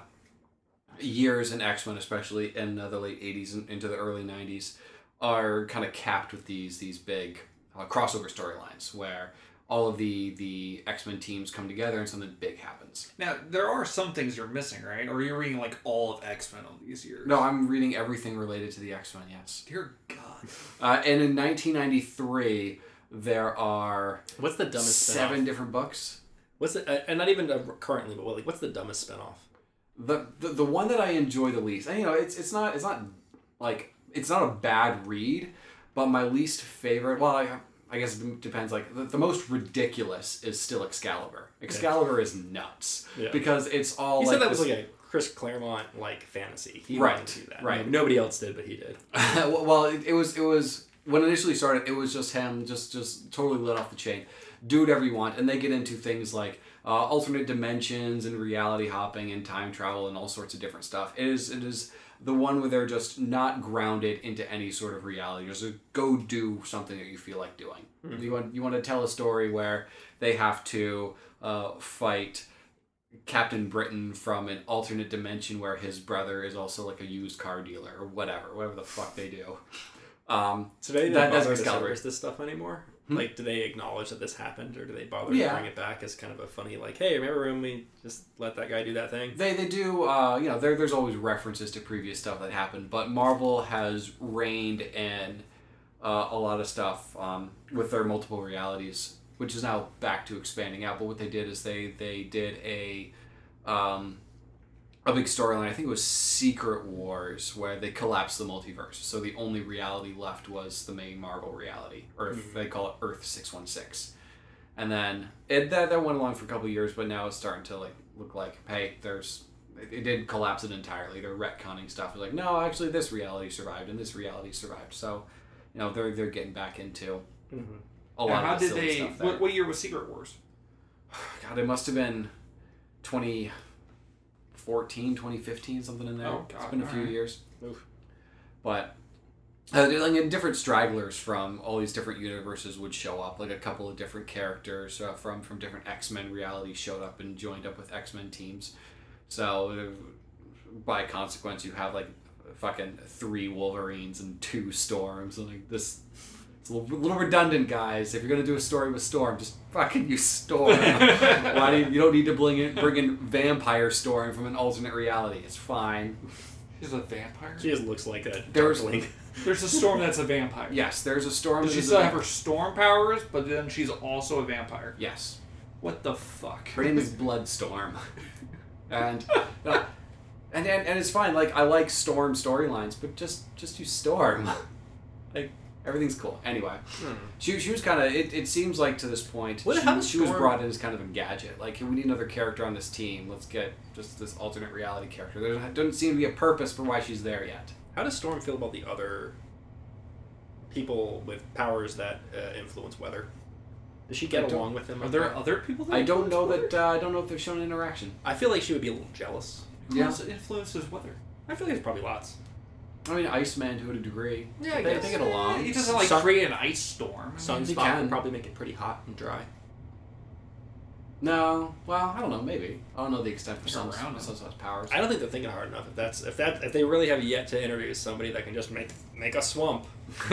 years in X-Men, especially in uh, the late eighties and into the early nineties, are kind of capped with these these big uh, crossover storylines where all of the, the X-Men teams come together and something big happens. Now there are some things you're missing, right? Or you're reading like all of X-Men all these years. No, I'm reading everything related to the X-Men, yes. Dear God. Uh, and in nineteen ninety-three, there are What's the dumbest seven spinoff? different books. What's the, uh, and not even uh, currently, but like, what's the dumbest spinoff? The, the the one that I enjoy the least, and you know, it's it's not it's not like it's not a bad read, but my least favorite. Well, I, I guess it depends. Like the, the most ridiculous is still Excalibur. Excalibur is nuts Yeah. because it's all. He like said that this- was like a Chris Claremont like fantasy. He Right, wanted to do that. right. Nobody else did, but he did. well, it, it was it was when it initially started. It was just him, just just totally lit off the chain. Do whatever you want, and they get into things like uh, alternate dimensions and reality hopping and time travel and all sorts of different stuff. It is it is the one where they're just not grounded into any sort of reality. Just a, go do something that you feel like doing. Mm-hmm. You want you want to tell a story where they have to uh, fight Captain Britain from an alternate dimension where his brother is also like a used car dealer or whatever, whatever the fuck they do. Um, So they That- don't that's bother to Excalibur. service this stuff anymore? Hmm? Like, do they acknowledge that this happened, or do they bother Yeah. to bring it back as kind of a funny, like, hey, remember when we just let that guy do that thing? They they do uh, you know there there's always references to previous stuff that happened, but Marvel has reigned in uh, a lot of stuff um, with their multiple realities, which is now back to expanding out. But what they did is they they did a um, a big storyline. I think it was Secret Wars, where they collapsed the multiverse. So the only reality left was the main Marvel reality, Earth. Mhm. They call it Earth six one six. And then it that, that went along for a couple of years, but now it's starting to like look like, hey, there's it, it didn't collapse it entirely. They're retconning stuff. It's like, no, actually, this reality survived and this reality survived. So, you know, they're they're getting back into Mm-hmm. a Now, lot how of the did silly they? stuff there. What, what year was Secret Wars? God, it must have been twenty fourteen, twenty fifteen, something in there. Oh, It's God, been a few alright. years. Oof. But uh, like and different stragglers from all these different universes would show up. Like a couple of different characters uh, from from different X-Men realities showed up and joined up with X-Men teams. So uh, by consequence, you have like fucking three Wolverines and two Storms, and like this. It's a little, little redundant, guys. If you're gonna do a story with Storm, just fucking use Storm. Why do you, you don't need to bring in bring in Vampire Storm from an alternate reality? It's fine. She's a vampire. She just looks like a There's- darkling. There's a Storm that's a vampire. Yes, there's a Storm. Does that she is still a- have her storm powers, but then she's also a vampire? Yes, What the fuck? her name is Bloodstorm, and uh, and and and it's fine. Like I like Storm storylines, but just just use Storm. Like Everything's cool. Anyway, Hmm. she, she was kind of. It, it seems like to this point, What- she, how does she was Storm- brought in as kind of a gadget. Like, we need another character on this team. Let's get just this alternate reality character. There doesn't seem to be a purpose for why she's there yet. How does Storm feel about the other people with powers that uh, influence weather? Does she I get don't- along with them? Are there other people that I don't know influence that. Uh, I don't know if they've shown an interaction. I feel like she would be a little jealous. weather? Who Yeah. else influences weather? I feel like there's probably lots. I mean, Iceman to a degree. Yeah, I they, guess. they get along. He doesn't like Sun- create an ice storm. I mean, he Sunspot can. would probably make it pretty hot and dry. No, well, I don't know. Maybe I don't know the extent for You're some around him. Sunspot's powers. I don't think they're thinking hard enough. If that's if that if they really have yet to introduce somebody that can just make make a swamp,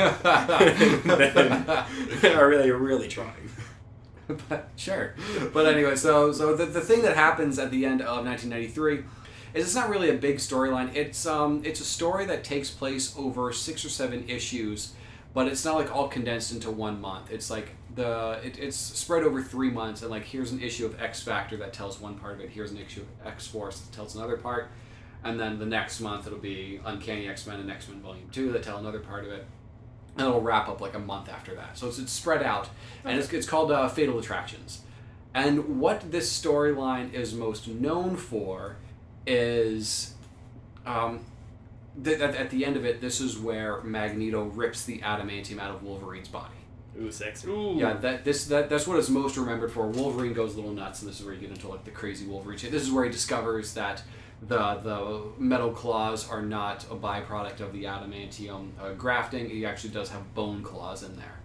then are really really trying. But, sure. But anyway, so so the, the thing that happens at the end of nineteen ninety-three is it's not really a big storyline. It's um it's a story that takes place over six or seven issues, but it's not like all condensed into one month. It's like the it, it's spread over three months, and like here's an issue of X Factor that tells one part of it. Here's an issue of X Force that tells another part, and then the next month it'll be Uncanny X-Men and X-Men Volume Two that tell another part of it. And it'll wrap up like a month after that. So it's, it's spread out. And it's, it's called uh, Fatal Attractions. And what this storyline is most known for is um, th- at, at the end of it, this is where Magneto rips the adamantium out of Wolverine's body. Ooh, sexy. Ooh. Yeah, that this that that's what it's most remembered for. Wolverine goes a little nuts, and this is where you get into like the crazy Wolverine shit. This is where he discovers that the the metal claws are not a byproduct of the adamantium uh, grafting. He actually does have bone claws in there.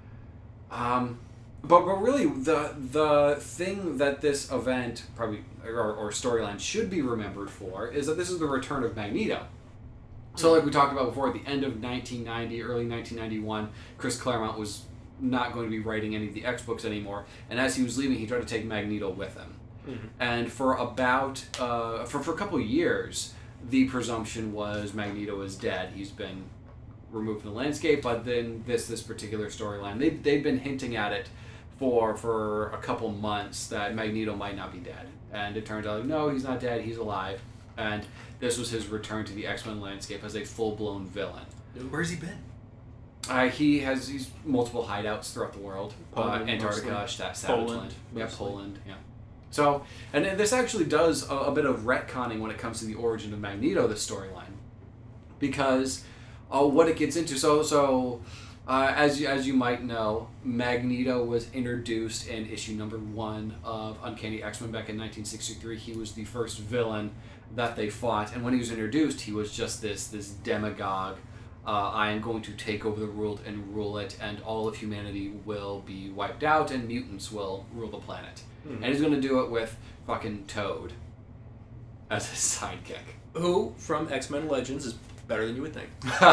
Um, but but really the the thing that this event probably or, or storyline should be remembered for is that this is the return of Magneto. So like we talked about before, at the end of nineteen ninety, early nineteen ninety-one, Chris Claremont was not going to be writing any of the X books anymore, and as he was leaving, he tried to take Magneto with him. Mm-hmm. And for about uh, for for a couple of years, the presumption was Magneto is dead. He's been removed from the landscape. But then this this particular storyline, they they've been hinting at it for for a couple months that Magneto might not be dead, and it turns out no, he's not dead. He's alive, and this was his return to the X-Men landscape as a full blown villain. Where's he been? Uh, he has he's multiple hideouts throughout the world. Uh, Poland, Antarctica, mostly. Sta- Savage Poland, Land. Yeah, mostly. Poland. Yeah. So, and then this actually does a, a bit of retconning when it comes to the origin of Magneto, this storyline, because uh, what it gets into. So, so uh, as you, as you might know, Magneto was introduced in issue number one of Uncanny X-Men back in nineteen sixty-three. He was the first villain that they fought, and when he was introduced, he was just this this demagogue. Uh, I am going to take over the world and rule it, and all of humanity will be wiped out, and mutants will rule the planet. Mm-hmm. And he's going to do it with fucking Toad as his sidekick. Who from X-Men Legends is better than you would think.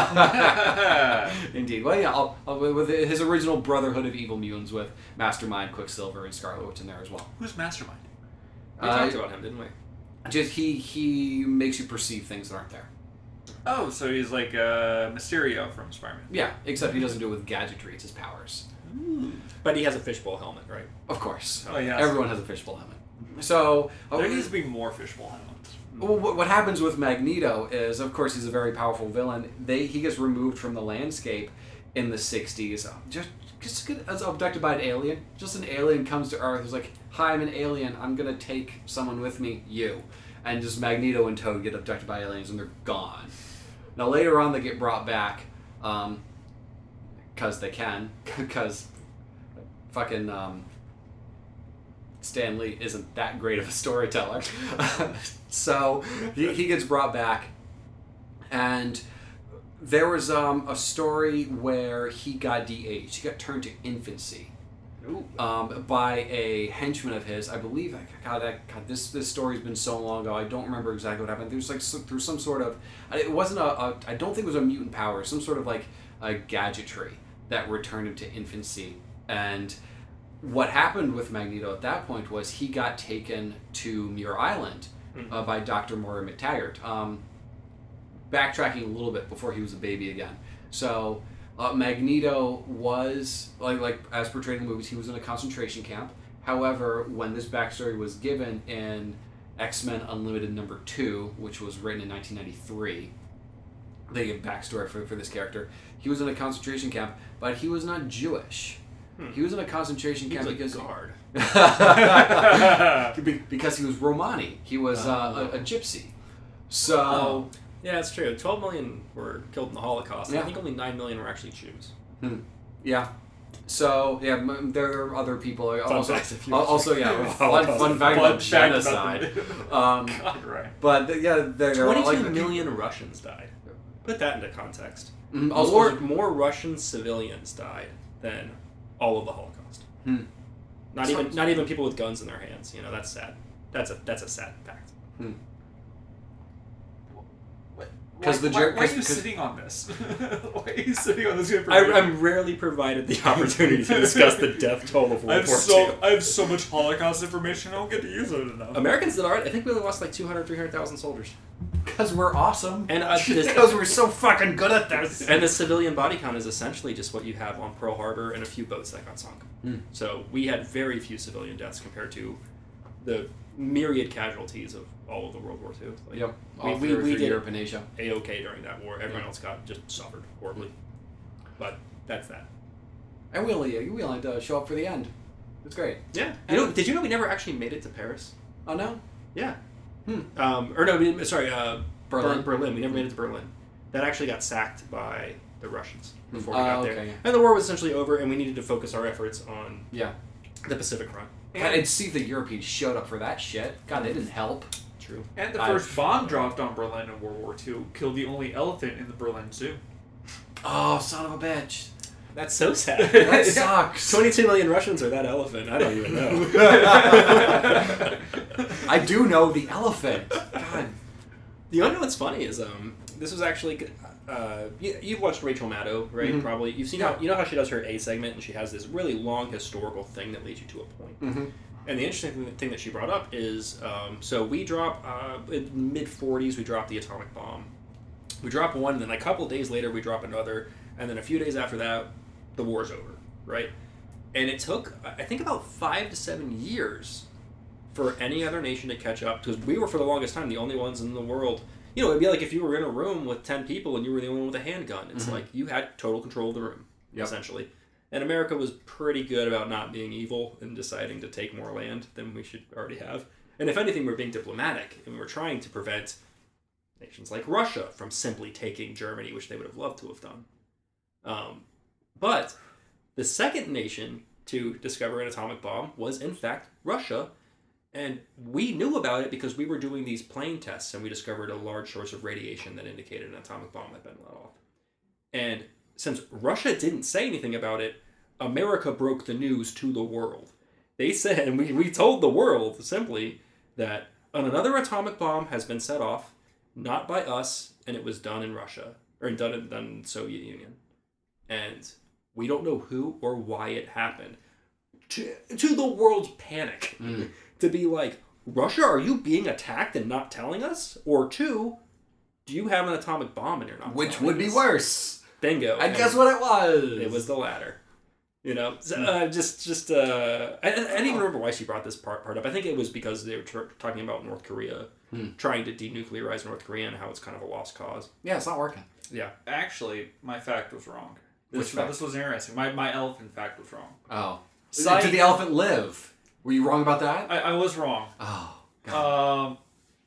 Indeed. Well, yeah, I'll, I'll, with his original Brotherhood of Evil Mutants with Mastermind, Quicksilver, and Scarlet Witch in there as well. Who's Mastermind? We Uh, talked about him, didn't we? Just he he makes you perceive things that aren't there. Oh, so he's like uh, Mysterio from Spider-Man. Yeah, except he doesn't do it with gadgetry. It's his powers. But he has a fishbowl helmet, right? Of course. Oh, yeah. Everyone has a fishbowl helmet. So There uh, needs to be more fishbowl helmets. Well, what what happens with Magneto is, of course, he's a very powerful villain. They he gets removed from the landscape in the sixties. Just just get as abducted by an alien. Just an alien comes to Earth. He's like, "Hi, I'm an alien. I'm gonna take someone with me. You." And just Magneto and Toad get abducted by aliens, and they're gone. Now later on, they get brought back, um, cause they can, cause fucking um, Stan Lee isn't that great of a storyteller. So he, he gets brought back, and there was um, a story where he got de-aged. He got turned to infancy um, by a henchman of his. I believe, God, that, God, this this story's been so long ago. I don't remember exactly what happened. There was like some, through some sort of, it wasn't a, a, I don't think it was a mutant power. Some sort of like a gadgetry that returned him to infancy. And what happened with Magneto at that point was he got taken to Muir Island. Uh, by Doctor Moira McTaggart. Um, backtracking a little bit before he was a baby again. So uh, Magneto was, like like as portrayed in the movies, he was in a concentration camp. However, when this backstory was given in X-Men Unlimited number two, which was written in nineteen ninety-three, they give backstory for, for this character. He was in a concentration camp, but he was not Jewish. Hmm. He was in a concentration He camp was a because guard. Be- because he was Romani. He was uh, Oh. a, a gypsy. So Oh. Yeah, that's true. twelve million were killed in the Holocaust. Yeah. I think only nine million were actually Jews. yeah. So yeah, m- there are other people. Fun Also, fact if you al- watch also it. yeah, Holocaust. fun, fun fact Fun about fact about genocide. the- um, God, right. but th- yeah, there are twenty-two like million Russians died. Put that into context. Mhm, also, more, more Russian civilians died than all of the Holocaust. Hmm. Not So- even not even people with guns in their hands. You know, that's sad. That's a that's a sad fact. Because Why- the why, jer- why are you 'cause- 'cause- sitting on this? Why are you sitting on this I, information? I'm rarely provided the opportunity to discuss the death toll of I World have War so Two. I have so much Holocaust information. I don't get to use it enough. Americans did alright. I think we only lost like two hundred, three hundred thousand soldiers. Because we're awesome. And uh, this, Because we're so fucking good at this. and the civilian body count is essentially just what you have on Pearl Harbor and a few boats that got sunk. Hmm. So we had very few civilian deaths compared to the myriad casualties of all of the World War Two. Like, Yep. We- All we- through, we through did- Europe and Asia. A-okay during that war. Everyone Yeah. else got just suffered horribly. But that's that. And we only we only had to show up for the end. It's great. Yeah. You know, did you know we never actually made it to Paris? Oh no. Yeah. Hmm. Um, or no, we, sorry, uh, Berlin. Ber- Berlin. We never made it to Berlin. That actually got sacked by the Russians before we Oh, got there. okay, yeah. And the war was essentially over, and we needed to focus our efforts on Yeah. the Pacific Front. God, and see if the Europeans showed up for that shit. God, they didn't help. True. And the I- first bomb dropped on Berlin in World War Two killed the only elephant in the Berlin Zoo. Oh, son of a bitch. That's so sad. That sucks. twenty-two million Russians are that elephant. I don't even know. I do know the elephant. God. You know what's funny is um this was actually uh you, you've watched Rachel Maddow, right? Mhm. Probably you've seen Yeah. how you know how she does her A segment and she has this really long historical thing that leads you to a point. Mm-hmm. And the interesting thing- thing that she brought up is um, so we drop uh, in mid forties we drop the atomic bomb. We drop one, and then a couple days later we drop another, and then a few days after that the war's over, right? And it took I think about five to seven years for any other nation to catch up because we were for the longest time the only ones in the world. You know, it'd be like if you were in a room with ten people and you were the only one with a handgun. It's Mhm. like you had total control of the room, Yep. essentially. And America was pretty good about not being evil and deciding to take more land than we should already have. And if anything, we're being diplomatic and we're trying to prevent nations like Russia from simply taking Germany, which they would have loved to have done. Um, but the second nation to discover an atomic bomb was, in fact, Russia. And we knew about it because we were doing these plane tests and we discovered a large source of radiation that indicated an atomic bomb had been let off. And since Russia didn't say anything about it, America broke the news to the world. They said, and we, we told the world simply that another atomic bomb has been set off, not by us, and it was done in Russia, or done in, done in the Soviet Union. And we don't know who or why it happened. To, to the world's panic. Mm. To be like, Russia, are you being attacked and not telling us? Or two, do you have an atomic bomb and you're not Which telling would be us? worse. Bingo. And And guess what it was? It was the latter. You know, so, uh, just, just, uh, I, I didn't even remember why she brought this part, part up. I think it was because they were tr- talking about North Korea, Hmm. trying to denuclearize North Korea and how it's kind of a lost cause. Yeah, it's not working. Yeah. Actually, my fact was wrong. This, Which fact? this was interesting. My, my elephant fact was wrong. Oh. Sci- Did the elephant live? Were you wrong about that? I, I was wrong. Oh. God. Um,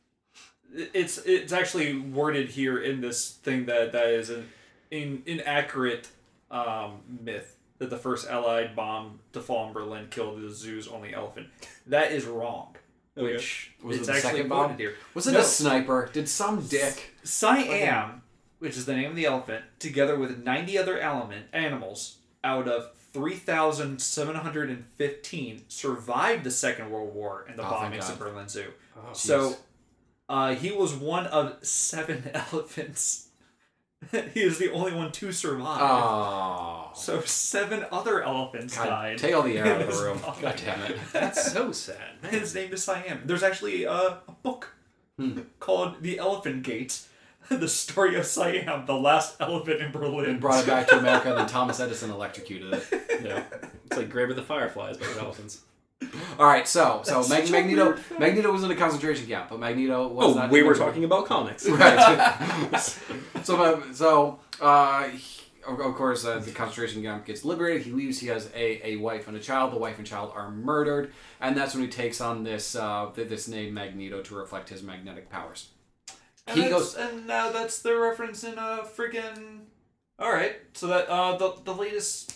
it- it's it's actually worded here in this thing that that is an in, inaccurate um, myth that the first Allied bomb to fall in Berlin killed the zoo's only elephant. That is wrong. Okay. Which Was it's it the actually second bomb? quoted here. Was it No. a sniper? Did some dick? Siam, which is the name of the elephant, together with ninety other element animals out of three thousand seven hundred fifteen survived the Second World War and the Oh, thank bombings God. of Berlin Zoo. Oh, So, uh, he was one of seven elephants. He is the only one to survive. Oh. So seven other elephants God, died. take all the air out of in the this room. bombing. God damn it. that's so sad. Man. His name is Siam. There's actually a, a book Hmm. called The Elephant Gate. The story of Siam, the last elephant in Berlin. And brought it back to America, and then Thomas Edison electrocuted it. Yeah. It's like Grave of the Fireflies, but with elephants. All right, so so That's Mag- such a Magneto weird fact. Magneto was in a concentration camp, but Magneto was Oh, not. we in were the- talking about comics. Right. so uh, so uh, he, of of course uh, the concentration camp gets liberated. He leaves. He has a, a wife and a child. The wife and child are murdered, and that's when he takes on this uh, th- this name Magneto to reflect his magnetic powers. And He that's- goes. and now that's the reference in a friggin'. All right, so that uh the the latest.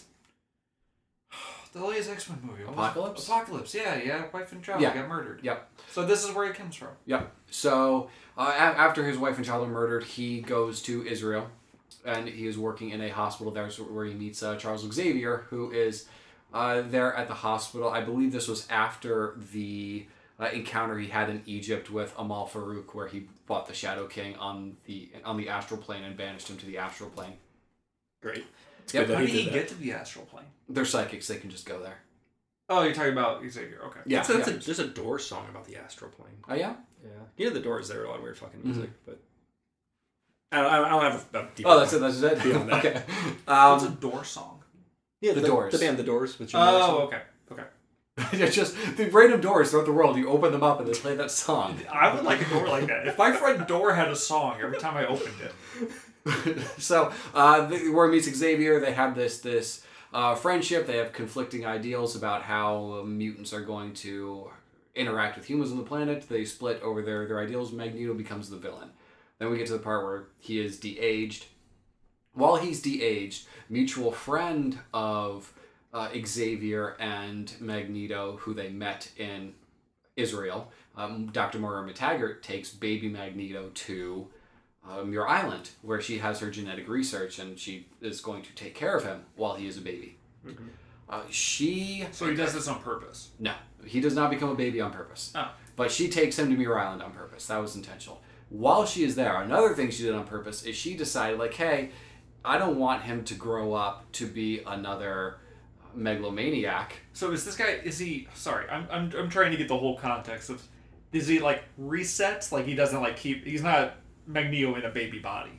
The latest X-Men movie. What was it? Apocalypse? Apocalypse, yeah, yeah. Wife and child Yeah. got murdered. Yep. So this is where it comes from. Yep. So uh, a- after his wife and child are murdered, he goes to Israel, and he is working in a hospital there, so where he meets uh, Charles Xavier, who is uh, there at the hospital. I believe this was after the uh, encounter he had in Egypt with Amal Farouk, where he fought the Shadow King on the on the astral plane and banished him to the astral plane. Great. It's Yep. good that How did he he did get that. to the astral plane? They're psychics; they can just go there. Oh, you're talking about Xavier. Okay. Yeah. That's, that's yeah. a, there's a Doors song about the astral plane. Oh yeah. Yeah. You know the Doors, there are a lot of weird fucking music, Mm-hmm. but I don't, I don't have a, a deeper Oh, that's it. point. That's it. Beyond that. Okay. What's a Um, door song? Yeah, The the, Doors. The band The Doors with Jim Oh, Morrison. okay. Okay. it's just the random doors throughout the world. You open them up and they play that song. I would like a door like that. If my front door had a song every time I opened it. so uh, the, where he meets Xavier, they have this this uh, friendship. They have conflicting ideals about how uh, mutants are going to interact with humans on the planet. They split over their, their ideals. Magneto becomes the villain. Then we get to the part where he is de-aged. While he's de-aged, mutual friend of uh, Xavier and Magneto, who they met in Israel, um, Doctor Moira McTaggart takes baby Magneto to uh, Muir Island, where she has her genetic research, and she is going to take care of him while he is a baby. Mhm. Uh, she... So he does this on purpose. No, he does not become a baby on purpose. Oh. But she takes him to Muir Island on purpose. That was intentional. While she is there, another thing she did on purpose is she decided, like, hey, I don't want him to grow up to be another megalomaniac. So is this guy, is he, sorry, I'm, I'm, I'm trying to get the whole context of, is he like resets? Like he doesn't like keep, he's not Magneto in a baby body.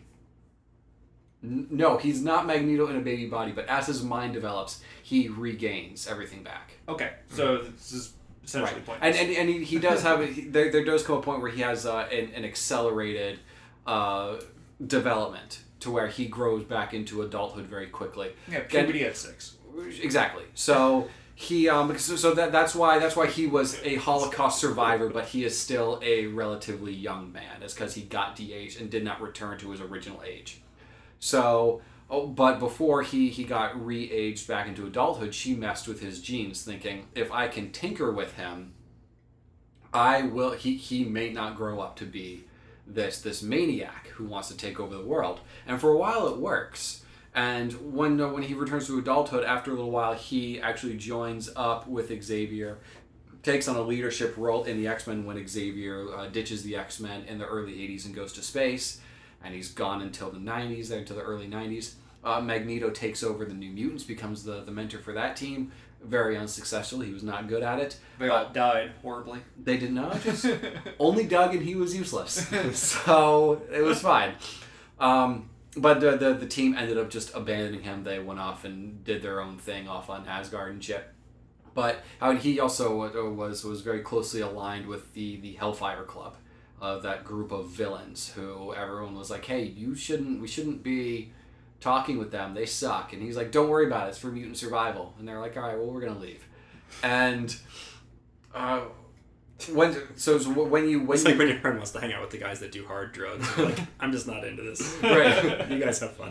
N- No, he's not Magneto in a baby body, but as his mind develops, he regains everything back. Okay, so this is essentially Right. pointless. And, and and he, he does have a, he, there there does come a point where he has uh, an, an accelerated uh, development to where he grows back into adulthood very quickly. yeah, puberty at six. Exactly. So he um so, so that that's why that's why he was a Holocaust survivor, but he is still a relatively young man. It's because he got de-aged and did not return to his original age. So, oh, but before he he got re-aged back into adulthood, she messed with his genes, thinking if I can tinker with him, I will. He he may not grow up to be this this maniac who wants to take over the world. And for a while, it works. And when uh, when he returns to adulthood, after a little while, he actually joins up with Xavier, takes on a leadership role in the X-Men when Xavier uh, ditches the X-Men in the early eighties and goes to space. And he's gone until the nineties, there until the early nineties. Uh, Magneto takes over the New Mutants, becomes the, the mentor for that team. Very unsuccessful. He was not good at it. They all died horribly. They did not. Just only Doug and he was useless. So it was fine. Um, but the, the the team ended up just abandoning him. They went off and did their own thing off on Asgard and shit. But I mean, he also was was very closely aligned with the, the Hellfire Club, uh, that group of villains who everyone was like, hey, you shouldn't, we shouldn't be talking with them. They suck. And he's like, don't worry about it. It's for mutant survival. And they're like, all right, well, we're gonna leave. And uh, when so, so when you when It's you, like when your friend wants to hang out with the guys that do hard drugs. You're like, I'm just not into this. Right. You guys have fun.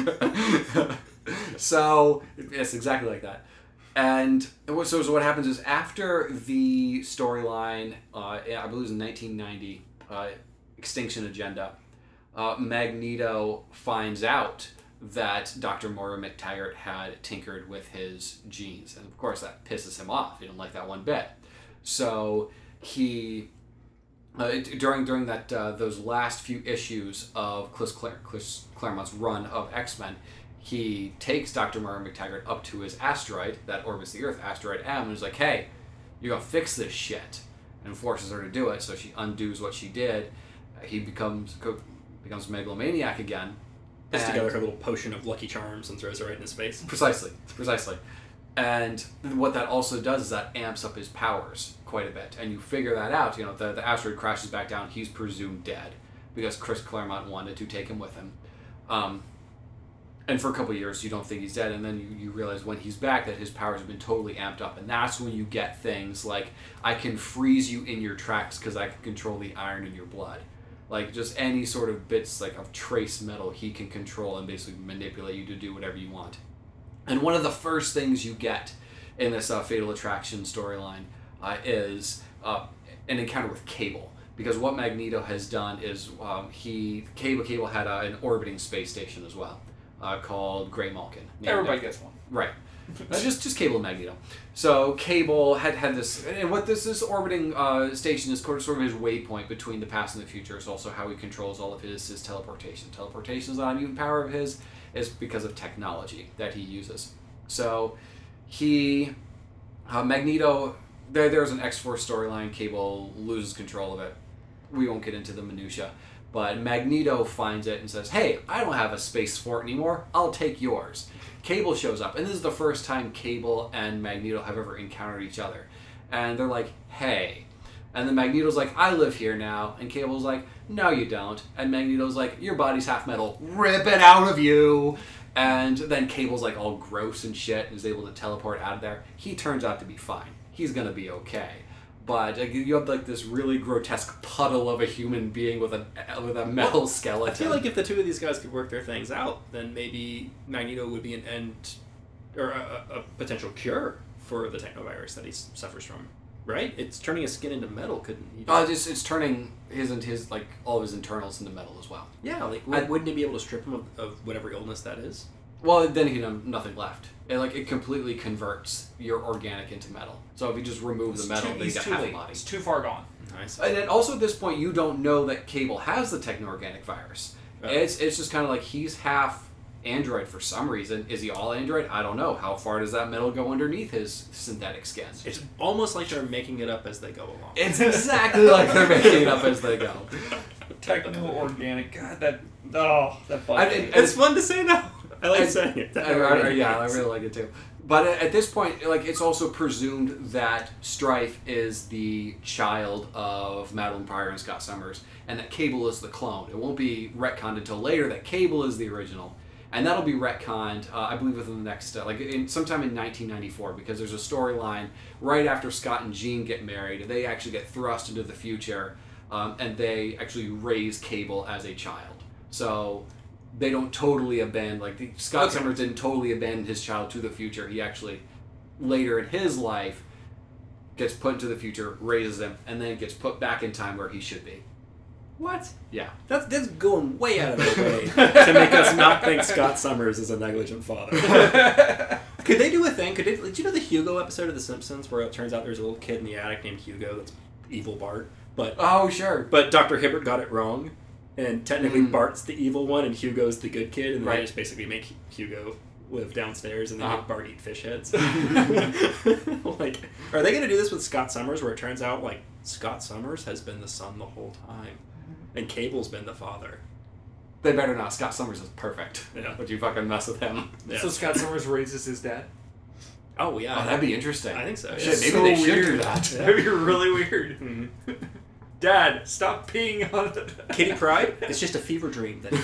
So yes, exactly like that. And what- so, so what happens is after the storyline, uh, I believe it was in nineteen ninety, uh, Extinction Agenda, uh, Magneto finds out that Doctor Moira McTaggart had tinkered with his genes, and of course that pisses him off. He didn't like that one bit. So he. Uh, during during that uh, those last few issues of Chris, Clare, Chris Claremont's run of X-Men, he takes Doctor Moira McTaggart up to his asteroid that orbits the Earth, asteroid M, and is like, hey, you're going to fix this shit, and forces her to do it, so she undoes what she did. Uh, he becomes becomes a megalomaniac again. Puts and- together her little potion of Lucky Charms and throws it right in his face. Precisely, precisely. And what that also does is that amps up his powers quite a bit. And you figure that out. You know, the, the asteroid crashes back down. He's presumed dead because Chris Claremont wanted to take him with him. Um, and for a couple of years, you don't think he's dead. And then you, you realize when he's back that his powers have been totally amped up. And that's when you get things like, I can freeze you in your tracks because I can control the iron in your blood. Like, just any sort of bits like of trace metal he can control and basically manipulate you to do whatever you want. And one of the first things you get in this uh, Fatal Attraction storyline uh, is uh, an encounter with Cable. Because what Magneto has done is um, he Cable Cable had uh, an orbiting space station as well uh, called Grey Malkin. Everybody gets one. Right. uh, just just Cable and Magneto. So Cable had had this, and what this this orbiting uh, station is sort of, sort of his waypoint between the past and the future. It's also how he controls all of his his teleportation. Teleportation is not a mutant power of his. Is because of technology that he uses. So he, uh, Magneto, there there's an X-Force storyline. Cable loses control of it. We won't get into the minutia, but Magneto finds it and says, "Hey, I don't have a space fort anymore. I'll take yours." Cable shows up, and this is the first time Cable and Magneto have ever encountered each other. And they're like, "Hey." And then Magneto's like, "I live here now." And Cable's like, "No, you don't." And Magneto's like, "Your body's half metal. Rip it out of you." And then Cable's like all gross and shit and is able to teleport out of there. He turns out to be fine. He's going to be okay. But like, you have like this really grotesque puddle of a human being with a with a metal skeleton. I feel like if the two of these guys could work their things out, then maybe Magneto would be an end or a, a potential cure for the technovirus that he suffers from. Right? It's turning his skin into metal, couldn't he? Uh, it's, it's turning his and his like all of his internals into metal as well. Yeah, like I, wouldn't he be able to strip him of, of whatever illness that is? Well, then he'd have nothing left. It like it completely converts your organic into metal. So if you just remove It's the metal, too, then you he's got too half a late. body. It's too far gone. Nice. And then also at this point, you don't know that Cable has the techno-organic virus. Oh. It's it's just kind of like he's half android for some reason. Is he all android? I don't know. How far does that metal go underneath his synthetic skin? It's almost like they're making it up as they go along. It's exactly like they're making it up as they go. Techno organic. God, that oh, that I bugs mean, me. It's fun to say now. I like I- saying it. I, I, yeah, I really like it too. But at at this point, like it's also presumed that Strife is the child of Madeline Pryor and Scott Summers, and that Cable is the clone. It won't be retconned until later that Cable is the original, and that'll be retconned, uh, I believe, within the next uh, like in sometime in nineteen ninety-four, because there's a storyline right after Scott and Jean get married. They actually get thrust into the future, um, and they actually raise Cable as a child. So. They don't totally abandon, like, the, Scott Okay. Summers didn't totally abandon his child to the future. He actually, later in his life, gets put into the future, raises him, and then gets put back in time where he should be. What? Yeah. That's, that's going way out of their way to make us not think Scott Summers is a negligent father. Could they do a thing? Could they, did you know the Hugo episode of The Simpsons where it turns out there's a little kid in the attic named Hugo that's evil Bart, but Oh, sure. but Doctor Hibbert got it wrong, and technically Mm. Bart's the evil one and Hugo's the good kid, and Right. they just basically make Hugo live downstairs and then Uh-huh. make Bart eat fish heads. Like, are they going to do this with Scott Summers, where it turns out like Scott Summers has been the son the whole time, and Cable's been the father? They better not. Scott Summers is perfect. Yeah. Would you fucking mess with him? Yeah. So Scott Summers raises his dad. Oh yeah, Oh, that'd be interesting. I think so. Shit, yeah. It's maybe so they should weird. do that. That'd be really weird. Mhm. Dad, stop peeing on the. Kitty Pryde? It's just a fever dream that he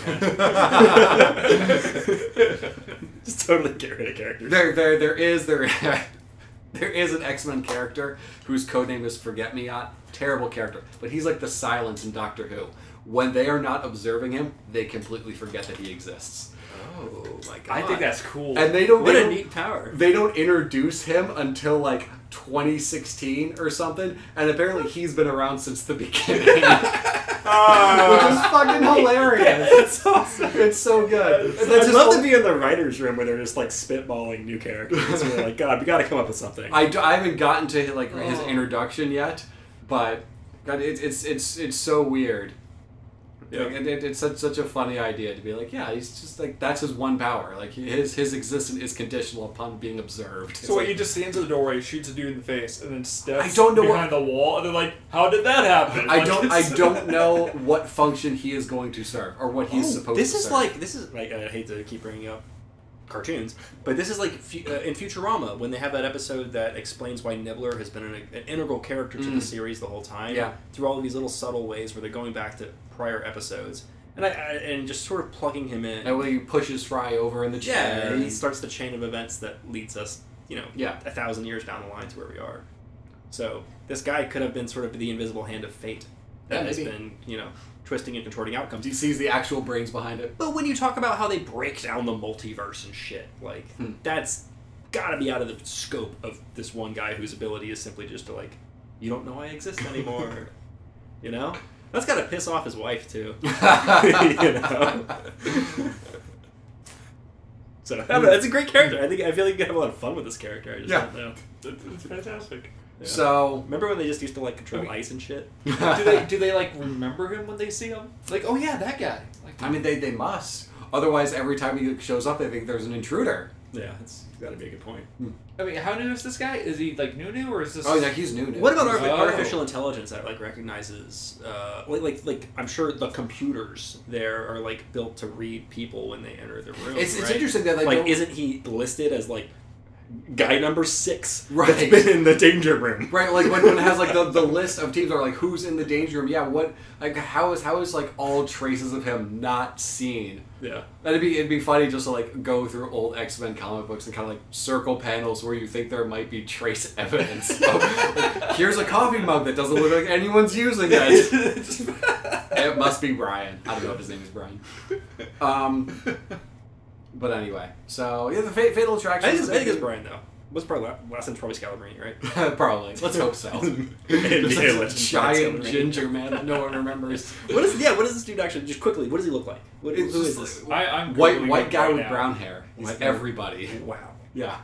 had. Just totally get rid of characters. There, there, there is there, there is an X-Men character whose codename is Forget Me Not. Terrible character, but he's like the silence in Doctor Who. When they are not observing him, they completely forget that he exists, Oh my god. I think that's cool. and they don't. what they a don't- neat power. They don't introduce him until like twenty sixteen or something, and apparently he's been around since the beginning, which is fucking hilarious. That's awesome. It's so good. And I'd that's just love all- to be in the writer's room where they're just like spitballing new characters. We're like, God, we got to come up with something. I, do- I haven't gotten to like his Oh. introduction yet, but God, it, it's it's it's so weird. Yeah. Like, it, it, it's such such a funny idea to be like, yeah, he's just like that's his one power. Like his his existence is conditional upon being observed. It's So what, like, he just stands at the doorway, shoots a dude in the face, and then steps I don't know what- behind the wall, and they're like, "How did that happen?" I Like, don't I it's- don't know what function he is going to serve or what he's Oh, supposed this to is serve. like this is like I hate to keep bringing up cartoons. But this is like fu- uh, in Futurama when they have that episode that explains why Nibbler has been an, an integral character to Mm. the series the whole time. Yeah. Through all of these little subtle ways where they're going back to prior episodes. And I, I and just sort of plugging him in. That way he pushes Fry over in the Yeah, chair. and he starts the chain of events that leads us, you know, Yeah. a thousand years down the line to where we are. So this guy could have been sort of the invisible hand of fate that Yeah, has maybe. been, you know, twisting and contorting outcomes. He sees the actual brains behind it. But when you talk about how they break down the multiverse and shit, like, Hmm. that's gotta be out of the scope of this one guy whose ability is simply just to, like, you don't know I exist anymore. You know? That's gotta piss off his wife, too. You know? So, I don't know, it's a great character. I think I feel like you can have a lot of fun with this character. I just Yeah. don't know. It's fantastic. Yeah. So, Remember when they just used to, like, control I mean- ice and shit? do they do they like remember him when they see him? Like, oh yeah, that guy. Like, I mean, they, they must. Otherwise, every time he shows up, they think there's an intruder. Yeah, that's gotta be a good point. I mean, how new is this guy? Is he like new new or is this? Oh, yeah, he's new. new. What about He's- arti- Oh. artificial intelligence that like recognizes, uh, like, like, like I'm sure the computers there are like built to read people when they enter the room. It's, it's right? interesting that they Like, don't... isn't he listed as like guy number six? Right. That's been in the danger room. Right, like when, when it has like the, the list of teams are like who's in the danger room. Yeah, what like how is how is like all traces of him not seen? Yeah. That'd be it'd be funny just to like go through old X-Men comic books and kind of like circle panels where you think there might be trace evidence. Of, like, here's a coffee mug that doesn't look like anyone's using it. It must be Brian. I don't know if his name is Brian. Um, but anyway, so yeah, the fa- Fatal Attraction. I think, it's, I think it's Brian though. What's probably la- last name's probably Scalabrine, right? Probably. Let's hope so. Yeah, Just like let's a just giant Scalabrine. ginger man that no one remembers. What is yeah? What does this dude actually? Just quickly, what does he look like? What, It's who just is this? I, I'm White Googling white him guy right with now. brown hair. He's Like there. everybody. Wow. Yeah.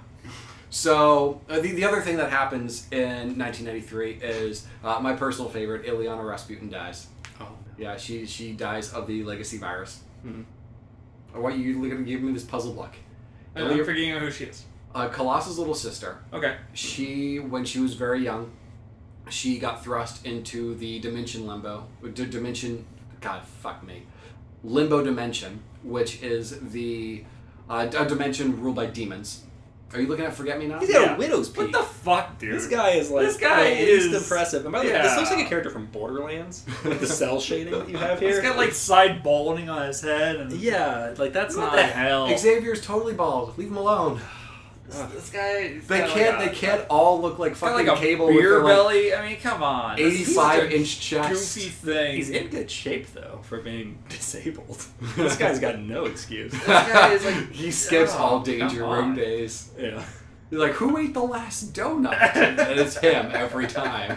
So uh, the the other thing that happens in nineteen ninety-three is uh, my personal favorite, Ileana Rasputin dies. Oh no. Yeah, she she dies of the legacy virus. Mhm. Or why you gonna give me this puzzle look? I know, you're forgetting who she is. Uh, Colossus' little sister. Okay. She, when she was very young, she got thrust into the dimension limbo. D- dimension, God, fuck me. Limbo dimension, which is the uh, a dimension ruled by demons. Are you looking at Forget Me Now? He's got Yeah. a widow's peak. What the fuck, dude? This guy is like This guy the least is- impressive. And by the way, this yeah. looks like a character from Borderlands with the cell shading that you have here. He's got like side balding on his head and yeah, like that's what not. the hell? Xavier's totally bald. Leave him alone. This, this guy. he's They got can't. Like a, they can't all look like Got fucking like a Cable beer with their, like, belly. I mean, come on. This is such eighty-five a inch chest. Goofy thing. He's in good shape though for being disabled. This guy's got no excuse. This guy is like. He skips Oh, all danger come room on. days. Yeah. He's like, who ate the last donut? And it's him every time.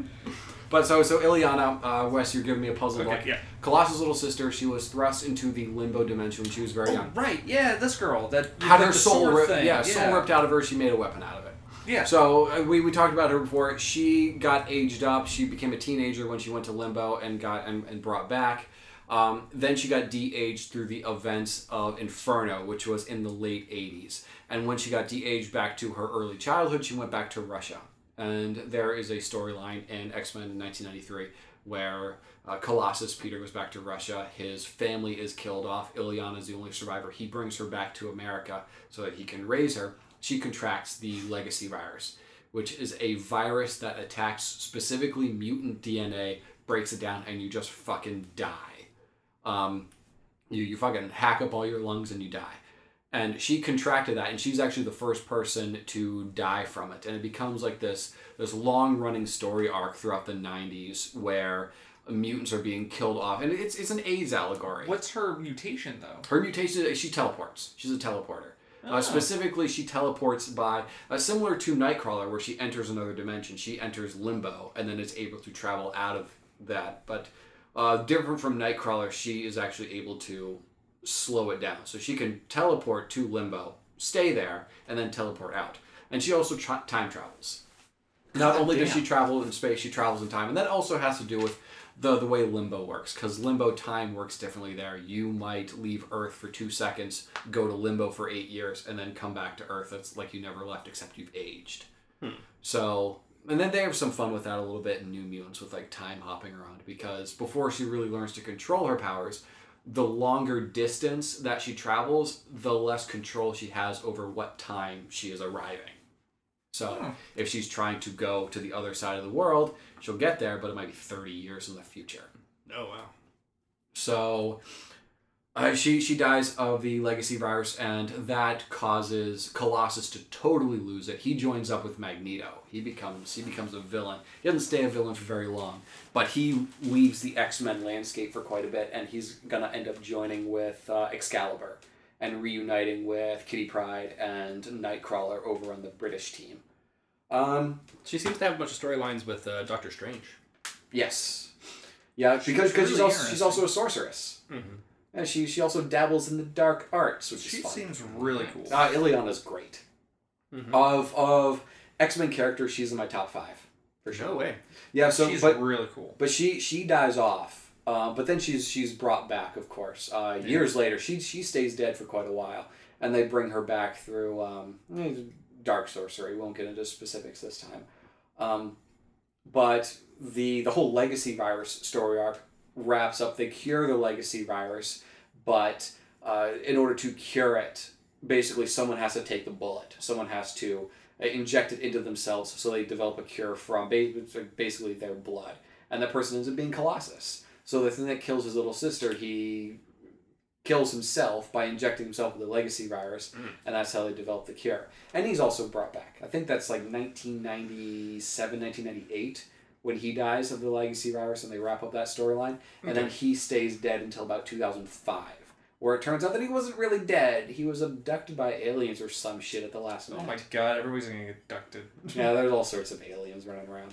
But so, so Ileana, uh, Wes, you're giving me a puzzle Okay, book. yeah. Colossus' little sister, she was thrust into the limbo dimension when she was very Oh, young. right, yeah, this girl that Had the her soul sword ripped, thing. yeah, yeah, soul ripped out of her. She made a weapon out of it. Yeah. So uh, we, we talked about her before. She got aged up. She became a teenager when she went to limbo and got and, and brought back. Um, then she got de-aged through the events of Inferno, which was in the late eighties. And when she got de-aged back to her early childhood, she went back to Russia. And there is a storyline in X-Men in nineteen ninety-three where uh, Colossus, Peter, goes back to Russia. His family is killed off. Ileana is the only survivor. He brings her back to America so that he can raise her. She contracts the legacy virus, which is a virus that attacks specifically mutant D N A, breaks it down, and you just fucking die. Um, you, you fucking hack up all your lungs and you die. And she contracted that, and she's actually the first person to die from it. And it becomes like this this long-running story arc throughout the nineties where mutants are being killed off. And it's it's an AIDS allegory. What's her mutation though? Her mutation is she teleports. She's a teleporter. Oh. Uh, specifically, she teleports by, uh, similar to Nightcrawler, where she enters another dimension. She enters limbo and then is able to travel out of that. But uh, different from Nightcrawler, she is actually able to slow it down. So she can teleport to limbo, stay there, and then teleport out. And she also tra- time travels. Not God only does damn. she travel in space, she travels in time. And that also has to do with the the way limbo works, because limbo time works differently there. You might leave Earth for two seconds, go to limbo for eight years, and then come back to Earth. It's like you never left, except you've aged. Hmm. So, and then they have some fun with that a little bit in New Mutants with like time hopping around, because before she really learns to control her powers, the longer distance that she travels, the less control she has over what time she is arriving. So Oh. if she's trying to go to the other side of the world, she'll get there, but it might be thirty years in the future. Oh wow. So uh, she she dies of the legacy virus, and that causes Colossus to totally lose it. He joins up with Magneto. He becomes he becomes a villain. He doesn't stay a villain for very long, but he leaves the X-Men landscape for quite a bit, and he's gonna end up joining with uh, Excalibur and reuniting with Kitty Pryde and Nightcrawler over on the British team. Um, She seems to have a bunch of storylines with uh, Doctor Strange. yes, yeah, because because she's really also she's also a sorceress. Mm-hmm. And she she also dabbles in the dark arts, which She is fun. seems really cool. Uh, Ileana's great. Mm-hmm. Of of X-Men characters, she's in my top five for sure. No way. Yeah, so She's but really cool. but she she dies off, uh, but then she's she's brought back, of course. Uh, Yeah. Years later, she she stays dead for quite a while, and they bring her back through um, dark sorcery. Won't get into specifics this time, um, but the the whole legacy virus story arc wraps up. They cure the legacy virus, but uh, in order to cure it, basically someone has to take the bullet. Someone has to uh, inject it into themselves, so they develop a cure from ba- basically their blood. And that person ends up being Colossus. So the thing that kills his little sister, he kills himself by injecting himself with the legacy virus, Mm. and that's how they develop the cure. And he's also brought back. I think that's like nineteen ninety-seven, nineteen ninety-eight when he dies of the legacy virus, and they wrap up that storyline. And then he stays dead until about two thousand five, where it turns out that he wasn't really dead. He was abducted by aliens or some shit at the last minute. Oh my god, everybody's gonna get abducted. Yeah, there's all sorts of aliens running around.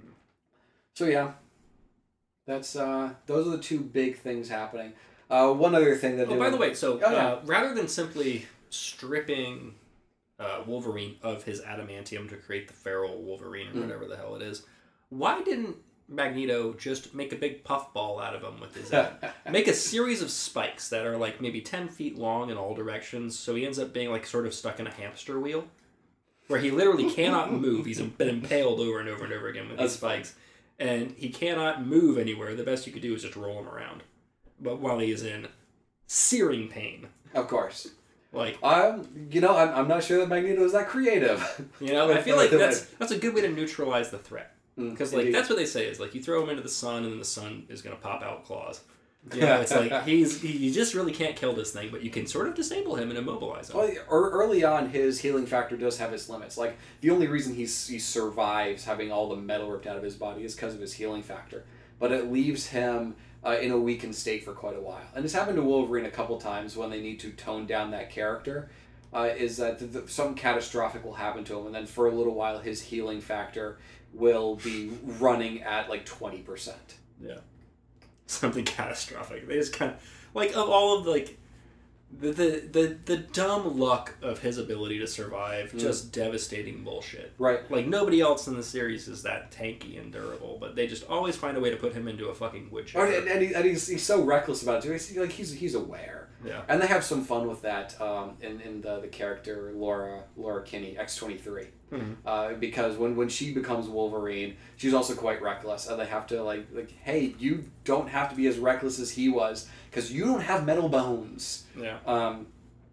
So yeah, that's uh, those are the two big things happening. Uh, one other thing that. Oh, they by were- the way, so Oh, yeah. uh, rather than simply stripping uh, Wolverine of his adamantium to create the feral Wolverine or Mm. whatever the hell it is, why didn't Magneto just make a big puffball out of him with his make a series of spikes that are like maybe ten feet long in all directions, so he ends up being like sort of stuck in a hamster wheel, where he literally cannot move. He's been impaled over and over and over again with these That's fun. spikes, and he cannot move anywhere. The best you could do is just roll him around, but while he is in searing pain, Of course. like Um, you know, I'm, I'm not sure that Magneto is that creative. you know, I feel like that's that's a good way to neutralize the threat. Because like Indeed. that's what they say is like you throw him into the sun and then the sun is gonna pop out claws. You know, it's like he's he, you just really can't kill this thing, but you can sort of disable him and immobilize him. Well, or early on, his healing factor does have its limits. Like the only reason he's, he survives having all the metal ripped out of his body is because of his healing factor. But it leaves him uh, in a weakened state for quite a while. And it's happened to Wolverine a couple times when they need to tone down that character. Uh, is that the, the, some catastrophic will happen to him, and then for a little while his healing factor will be running at like twenty percent. Yeah, something catastrophic. They just kind of like of all of like the the the, the dumb luck of his ability to survive, Mm. just devastating bullshit. Right. Like nobody else in the series is that tanky and durable, but they just always find a way to put him into a fucking wood Oh, chipper. and, and, he, and he's, he's so reckless about it too. He's, like he's he's aware. Yeah. And they have some fun with that um, in, in the, the character Laura Laura Kinney, X twenty-three. Mm-hmm. Uh, because when, when she becomes Wolverine, she's also quite reckless. And they have to, like, like hey, you don't have to be as reckless as he was because you don't have metal bones. Yeah. Um,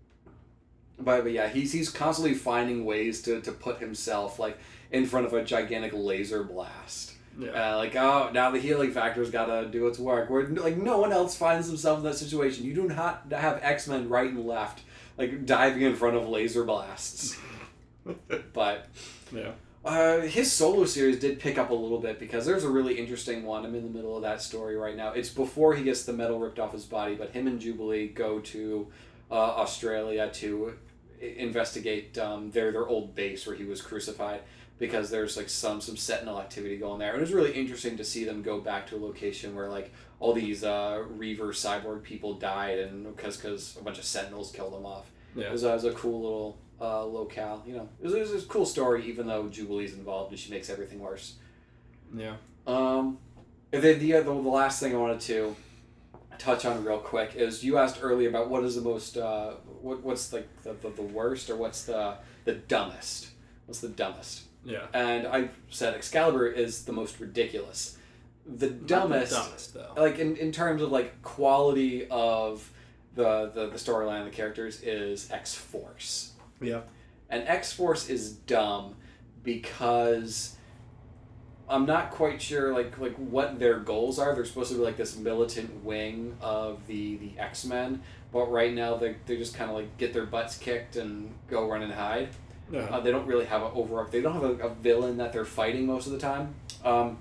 but, but yeah, he's, he's constantly finding ways to, to put himself, like, in front of a gigantic laser blast. Yeah. Uh, like, oh, now the healing factor's got to do its work. Where like no one else finds themselves in that situation. You do not have X-Men right and left, like diving in front of laser blasts. But Yeah. uh, his solo series did pick up a little bit because there's a really interesting one. I'm in the middle of that story right now. It's before he gets the metal ripped off his body, but him and Jubilee go to uh, Australia to i- investigate um, their their old base where he was crucified. Because there's like some some Sentinel activity going there, and it was really interesting to see them go back to a location where like all these uh, Reaver cyborg people died, and because because a bunch of Sentinels killed them off. Yeah. It was, uh, it was a cool little uh, locale, you know. It was, it was a cool story, even though Jubilee's involved and she makes everything worse. Yeah. Um, the the the, the last thing I wanted to touch on real quick is you asked earlier about what is the most uh, what what's like the, the the worst or what's the the dumbest. What's the dumbest? Yeah. And I said Excalibur is the most ridiculous. the Not dumbest, the dumbest though. like in, in terms of like quality of the the, the storyline of the characters is X-Force. Yeah. And X-Force is dumb because I'm not quite sure like like what their goals are. They're supposed to be like this militant wing of the, the X-Men, but right now they they just kind of like get their butts kicked and go run and hide. Yeah. Uh, they don't really have an overarch. They don't have a, a villain that they're fighting most of the time. Um,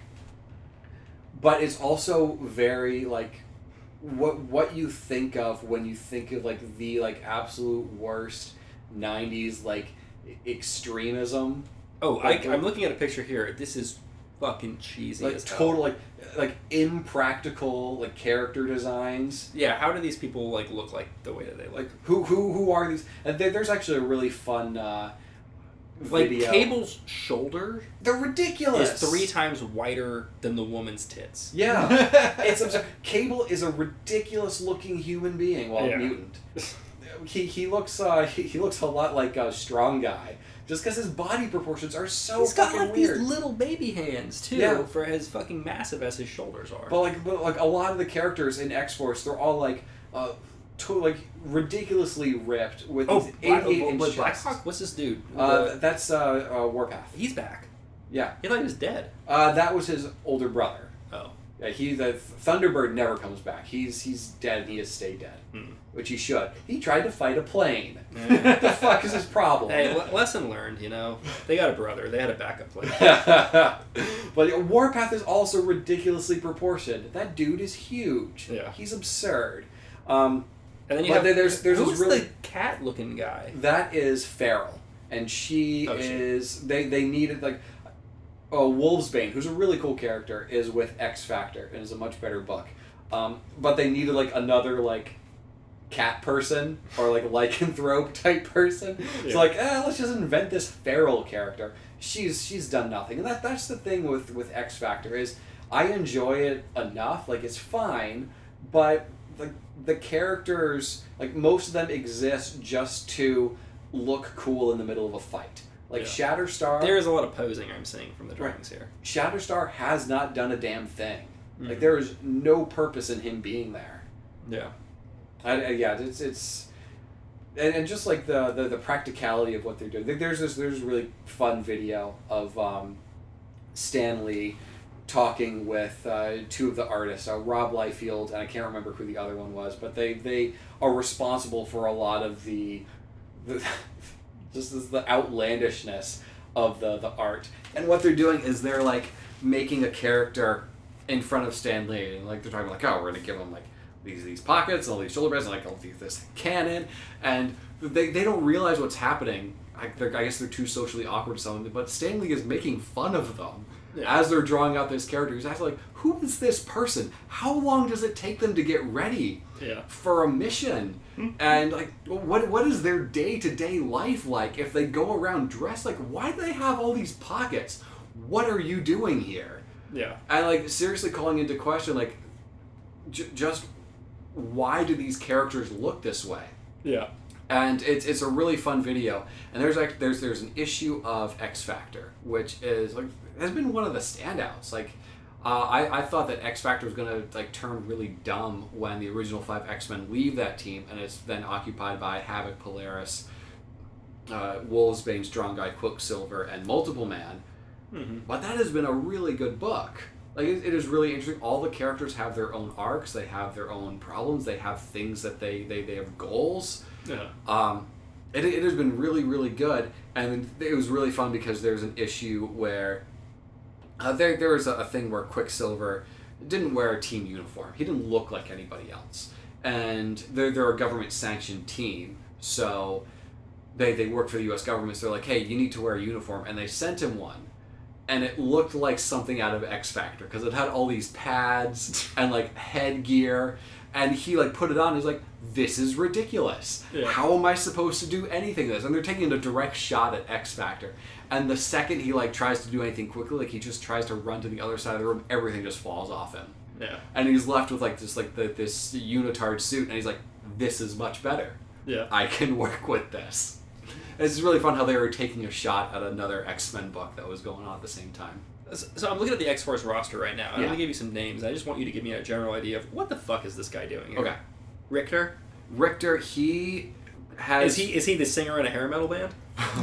but it's also very like what what you think of when you think of like the like absolute worst nineties like extremism. Oh, I, Like, I'm looking at a picture here. This is fucking cheesy Like as hell. total like like impractical like character designs. Yeah, how do these people like look like the way that they look? Like who who who are these? And there, there's actually a really fun uh, Like video. Cable's shoulder They're ridiculous. is three times wider than the woman's tits. Yeah, it's absurd. Cable is a ridiculous looking human being, well, Yeah. mutant. He he looks uh he, he looks a lot like a strong guy, just because his body proportions are so He's got fucking like weird. these little baby hands too, Yeah. for as fucking massive as his shoulders are. But like but like a lot of the characters in X-Force, they're all like uh to, like ridiculously ripped with oh, these Black, eighty-eight oh, inch but chests. Blackhawk, what's this dude? Uh, The- that's uh, uh Warpath. he's back. Yeah, He thought he was dead. uh, that was his older brother. Oh. Yeah, he the Thunderbird never comes back. He's he's dead. He has stayed dead, Hmm. which he should. He tried to fight a plane. Yeah. What the fuck is his problem? Hey, le- lesson learned, you know. They got a brother. They had a backup plan. But Warpath is also ridiculously proportioned. That dude is huge. Yeah. He's absurd. Um, And then you But have there- there's- there's this who's really- the cat-looking guy? that is Feral, and she Oh, she- is. They they needed like. Oh, Wolvesbane, who's a really cool character, is with X Factor and is a much better book. Um, but they needed like another like cat person or like lycanthrope type person. Yeah. So like, eh, let's just invent this feral character. She's she's done nothing, and that that's the thing with with X Factor is I enjoy it enough. Like it's fine, but like the characters, like most of them exist just to look cool in the middle of a fight. Like Yeah. Shatterstar. There is a lot of posing I'm seeing from the drawings here. Shatterstar has not done a damn thing. Mhm. Like there is no purpose in him being there. Yeah. I, I, yeah, it's it's, and, and just like the, the the practicality of what they're doing. There's this there's a really fun video of um, Stan Lee talking with uh, two of the artists, uh, Rob Liefeld, and I can't remember who the other one was, but they they are responsible for a lot of the, the just this, the outlandishness of the the art. And what they're doing is they're like making a character in front of Stan Lee, and like they're talking like, oh, we're gonna give him like these these pockets and all these shoulder pads and like all these this cannon, and they, they don't realize what's happening. I, they're, I guess they're too socially awkward to something, but Stan Lee is making fun of them Yeah. as they're drawing out this character. He's actually like, who is this person? How long does it take them to get ready Yeah. for a mission? And like, what what is their day to day life like if they go around dressed like? Why do they have all these pockets? What are you doing here? Yeah. And like seriously calling into question like, j- just why do these characters look this way? Yeah. And it's it's a really fun video. And there's like there's there's an issue of X Factor, which is like has been one of the standouts. Like, uh, I I thought that X Factor was gonna like turn really dumb when the original five X-Men leave that team, and it's then occupied by Havoc, Polaris, uh, Wolvesbane, Strong Guy, Quicksilver, and Multiple Man. Mm-hmm. But that has been a really good book. Like it, it is really interesting. All the characters have their own arcs. They have their own problems. They have things that they they, they have goals. Yeah. Um, it, it has been really, really good, and it was really fun because there's an issue where uh, there there was a, a thing where Quicksilver didn't wear a team uniform. He didn't look like anybody else, and they're they're a government sanctioned team, so they they work for the U S government. So they're like, hey, you need to wear a uniform, and they sent him one. And it looked like something out of X Factor because it had all these pads and like headgear, and he like put it on. And he's like, "This is ridiculous. Yeah. How am I supposed to do anything like this?" And they're taking a direct shot at X Factor. And the second he like tries to do anything quickly, like he just tries to run to the other side of the room, everything just falls off him, Yeah. and he's left with like this like the, this unitard suit, and he's like, "This is much better. Yeah. I can work with this." It's really fun how they were taking a shot at another X-Men book that was going on at the same time. So I'm looking at the X-Force roster right now. I'm Yeah. going to give you some names. I just want you to give me a general idea of what the fuck is this guy doing here. Okay. Richter? Richter, he has... Is he is he the singer in a hair metal band?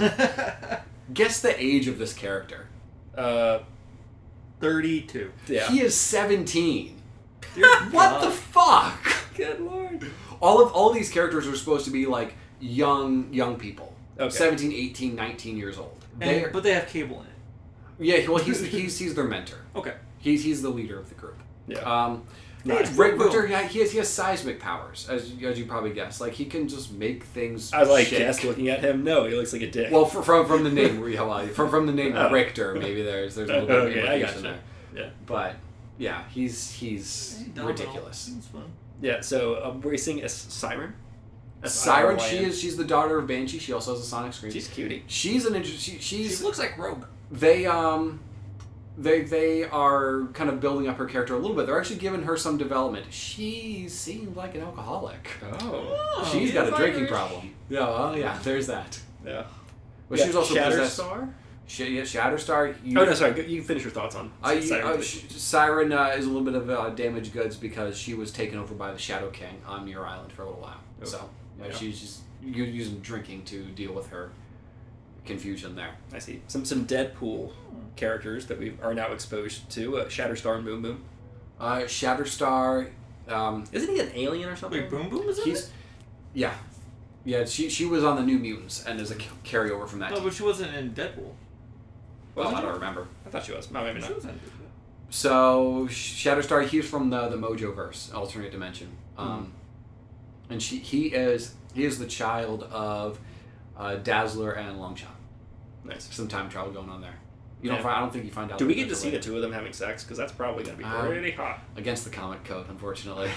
Guess the age of this character. Uh, thirty-two. yeah. He is seventeen. Dear What God. the fuck? Good lord. All of all these characters are supposed to be like young young people. Okay. seventeen, eighteen, nineteen years old. And- They're, but they have Cable in it. yeah, well, he's he's he's their mentor. Okay. He's he's the leader of the group. Yeah. Um, Nice. Rick Richter, yeah, he has he has seismic powers, as as you probably guessed. Like he can just make things. I was like, shake. just looking at him. No, he looks like a dick. Well, for, from from the name, yeah, well, from from the name Oh. Richter, maybe there's there's a little bit of Okay, I implication gotcha. there. Yeah. But yeah, he's he's Hey, Domino. ridiculous. It's fun. Yeah, so um, we're seeing a Siren. Siren, S I R Y N. she is she's the daughter of Banshee. She also has a sonic scream. She's cutie. She's an inter- she, She she's looks like Rogue. they um they they are kind of building up her character a little bit. They're actually giving her some development. She seems like an alcoholic. Oh. She's got a Yes, drinking Irish. problem. Yeah, well, yeah. There's that. Yeah. But she was also possessed. Shatterstar? Sh- yeah, Shatterstar. You, Oh, no, sorry. go- You can finish your thoughts on Uh, you- Siren. uh, please. sh- Siren uh, is a little bit of uh, damaged goods because she was taken over by the Shadow King on Muir Island for a little while. Okay. So yeah, Yeah. she's just u- using drinking to deal with her confusion there. I see. Some some Deadpool characters that we are now exposed to. Uh, Shatterstar and Boom Boom. Uh, Shatterstar, um, Isn't he an alien or something? Wait, Boom Boom is in he's it? yeah, yeah. She she was on the New Mutants and is a ca- carryover from that. No, team. but she wasn't in Deadpool. Well, wasn't I she? don't remember. I thought she was. No, maybe She not. was in Deadpool. So Shatterstar, he's from the the Mojoverse, alternate dimension, um, and she he is he is the child of uh, Dazzler and Longshot. Nice. Some time travel going on there. You don't Yeah. find. I don't think you find out. Do we that get to until see the later. two of them having sex? Because that's probably going to be Um, pretty hot. Against the comic code, unfortunately.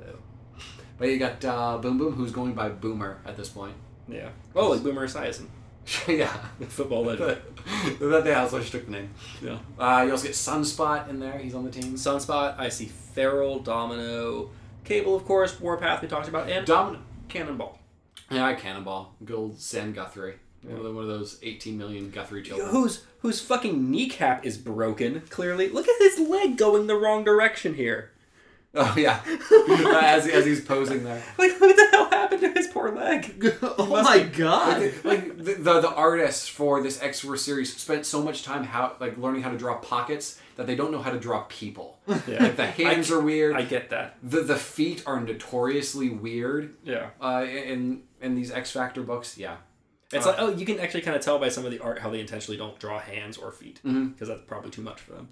But you got uh, Boom Boom, who's going by Boomer at this point. Yeah. Oh, like Boomer Esiason, yeah. football legend. that they also took the name. Yeah. Uh, you also get Sunspot in there. He's on the team. Sunspot. I see Feral, Domino, Cable, of course, Warpath we talked about, and Domino. Cannonball. Yeah, Cannonball. Good old Sam Guthrie. One of the- one of those eighteen million Guthrie children. Whose whose fucking kneecap is broken? Clearly, look at his leg going the wrong direction here. Oh yeah, as, as he's posing there. Like, what the hell happened to his poor leg? Oh my god! Like, like the, the the artists for this X-Force series spent so much time how like learning how to draw pockets that they don't know how to draw people. Yeah. Like the hands I, are weird. I get that. the the feet are notoriously weird. Yeah. Uh, in in these X Factor books, yeah. It's Uh, like, oh, you can actually kind of tell by some of the art how they intentionally don't draw hands or feet. Because Mhm. that's probably too much for them.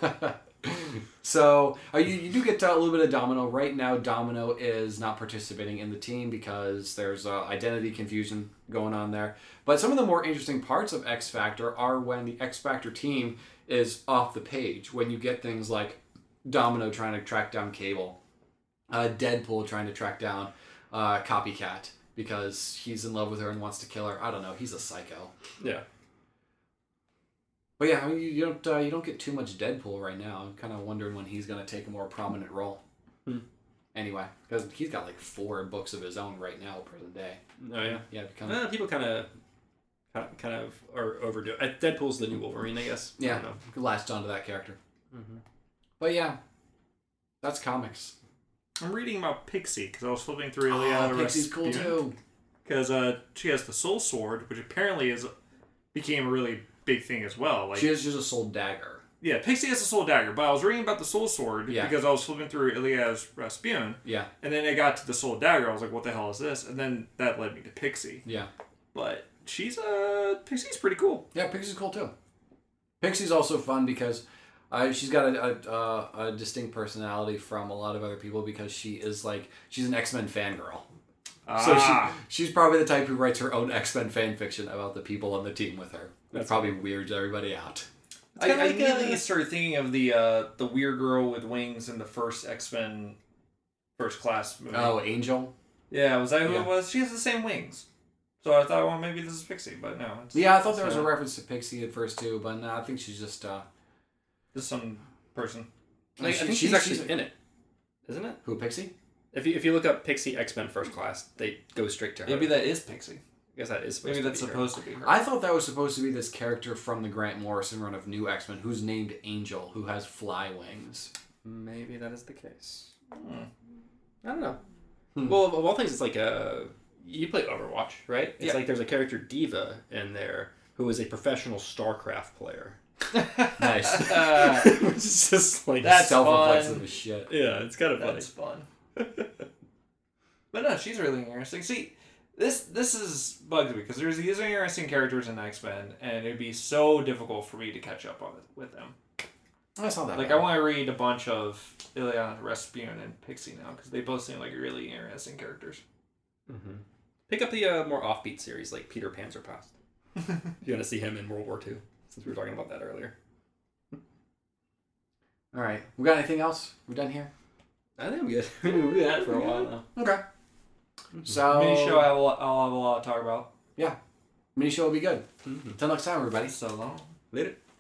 So uh, you, you do get uh, a little bit of Domino. Right now, Domino is not participating in the team because there's uh, identity confusion going on there. But some of the more interesting parts of X Factor are when the X Factor team is off the page. When you get things like Domino trying to track down Cable, uh, Deadpool trying to track down uh, Copycat because he's in love with her and wants to kill her. I don't know. He's a psycho. Yeah. But yeah, I mean, you, you don't uh, you don't get too much Deadpool right now. I'm kind of wondering when he's gonna take a more prominent role. Hmm. Anyway, because he's got like four books of his own right now, present day. Oh, yeah. Yeah, become, Uh, people kind of kind of are overdo it. Deadpool's the new Wolverine, I guess. I yeah, don't know. latched onto that character. Mm-hmm. But yeah, that's comics. I'm reading about Pixie because I was flipping through Oh, Ileana Pixie's cool too. Because uh, she has the Soul Sword, which apparently is became a really big thing as well. Like She has just a soul dagger. yeah, Pixie has a Soul Dagger, but I was reading about the Soul Sword Yeah. because I was flipping through Ilias Rasputin, Yeah, and then I got to the Soul Dagger. I was like, "What the hell is this?" And then that led me to Pixie. yeah, But she's uh Pixie's pretty cool. yeah. Pixie's cool too. Pixie's also fun because uh, she's got a, a, a, a distinct personality from a lot of other people because she is like she's an X-Men fangirl. So Ah, she, she's probably the type who writes her own X-Men fan fiction about the people on the team with her. That That's probably weirds everybody out. I, kinda I like, immediately uh, started thinking of the uh, the weird girl with wings in the first X Men First Class movie. Oh, Angel? yeah, was that who Yeah. it was? She has the same wings. So I thought, well, maybe this is Pixie, but no. It's, Yeah, I thought there was it's, a uh, reference to Pixie at first too, but no, I think she's just, uh... just some person. Like, I she- think she's, she's- actually she's- in it, isn't it? Who, Pixie? If you if you look up Pixie X Men First Class, they go straight to her. Maybe that is Pixie. I guess that is supposed Maybe to that's be her. supposed to be her. I thought that was supposed to be this character from the Grant Morrison run of New X-Men who's named Angel, who has fly wings. Maybe that is the case. Hmm. I don't know. Hmm. Well, of all things, it's like a... You play Overwatch, right? It's Yeah. like there's a character, Diva, in there, who is a professional StarCraft player. Nice. Uh, Which is just like... That's Self-reflexive fun. as shit. Yeah, it's kind of funny. That's fun. But no, she's really interesting. See, this this is bugs me because there's these interesting characters in X-Men, and it'd be so difficult for me to catch up on it with them. That's not that Like, bad. I want to read a bunch of Ileana Rasputin and Pixie now because they both seem like really interesting characters. Mm-hmm. Pick up the uh, more offbeat series like Peter Panzerfaust. If you want to see him in World War Two, since we were talking about that earlier. All right. We got anything else? We done here? I think I'm good. We've been at it for a while now. Okay. So Mini show I have a lot, I'll have a lot to talk about. Mini show will be good. Mm-hmm. Until next time, everybody. So long. Later.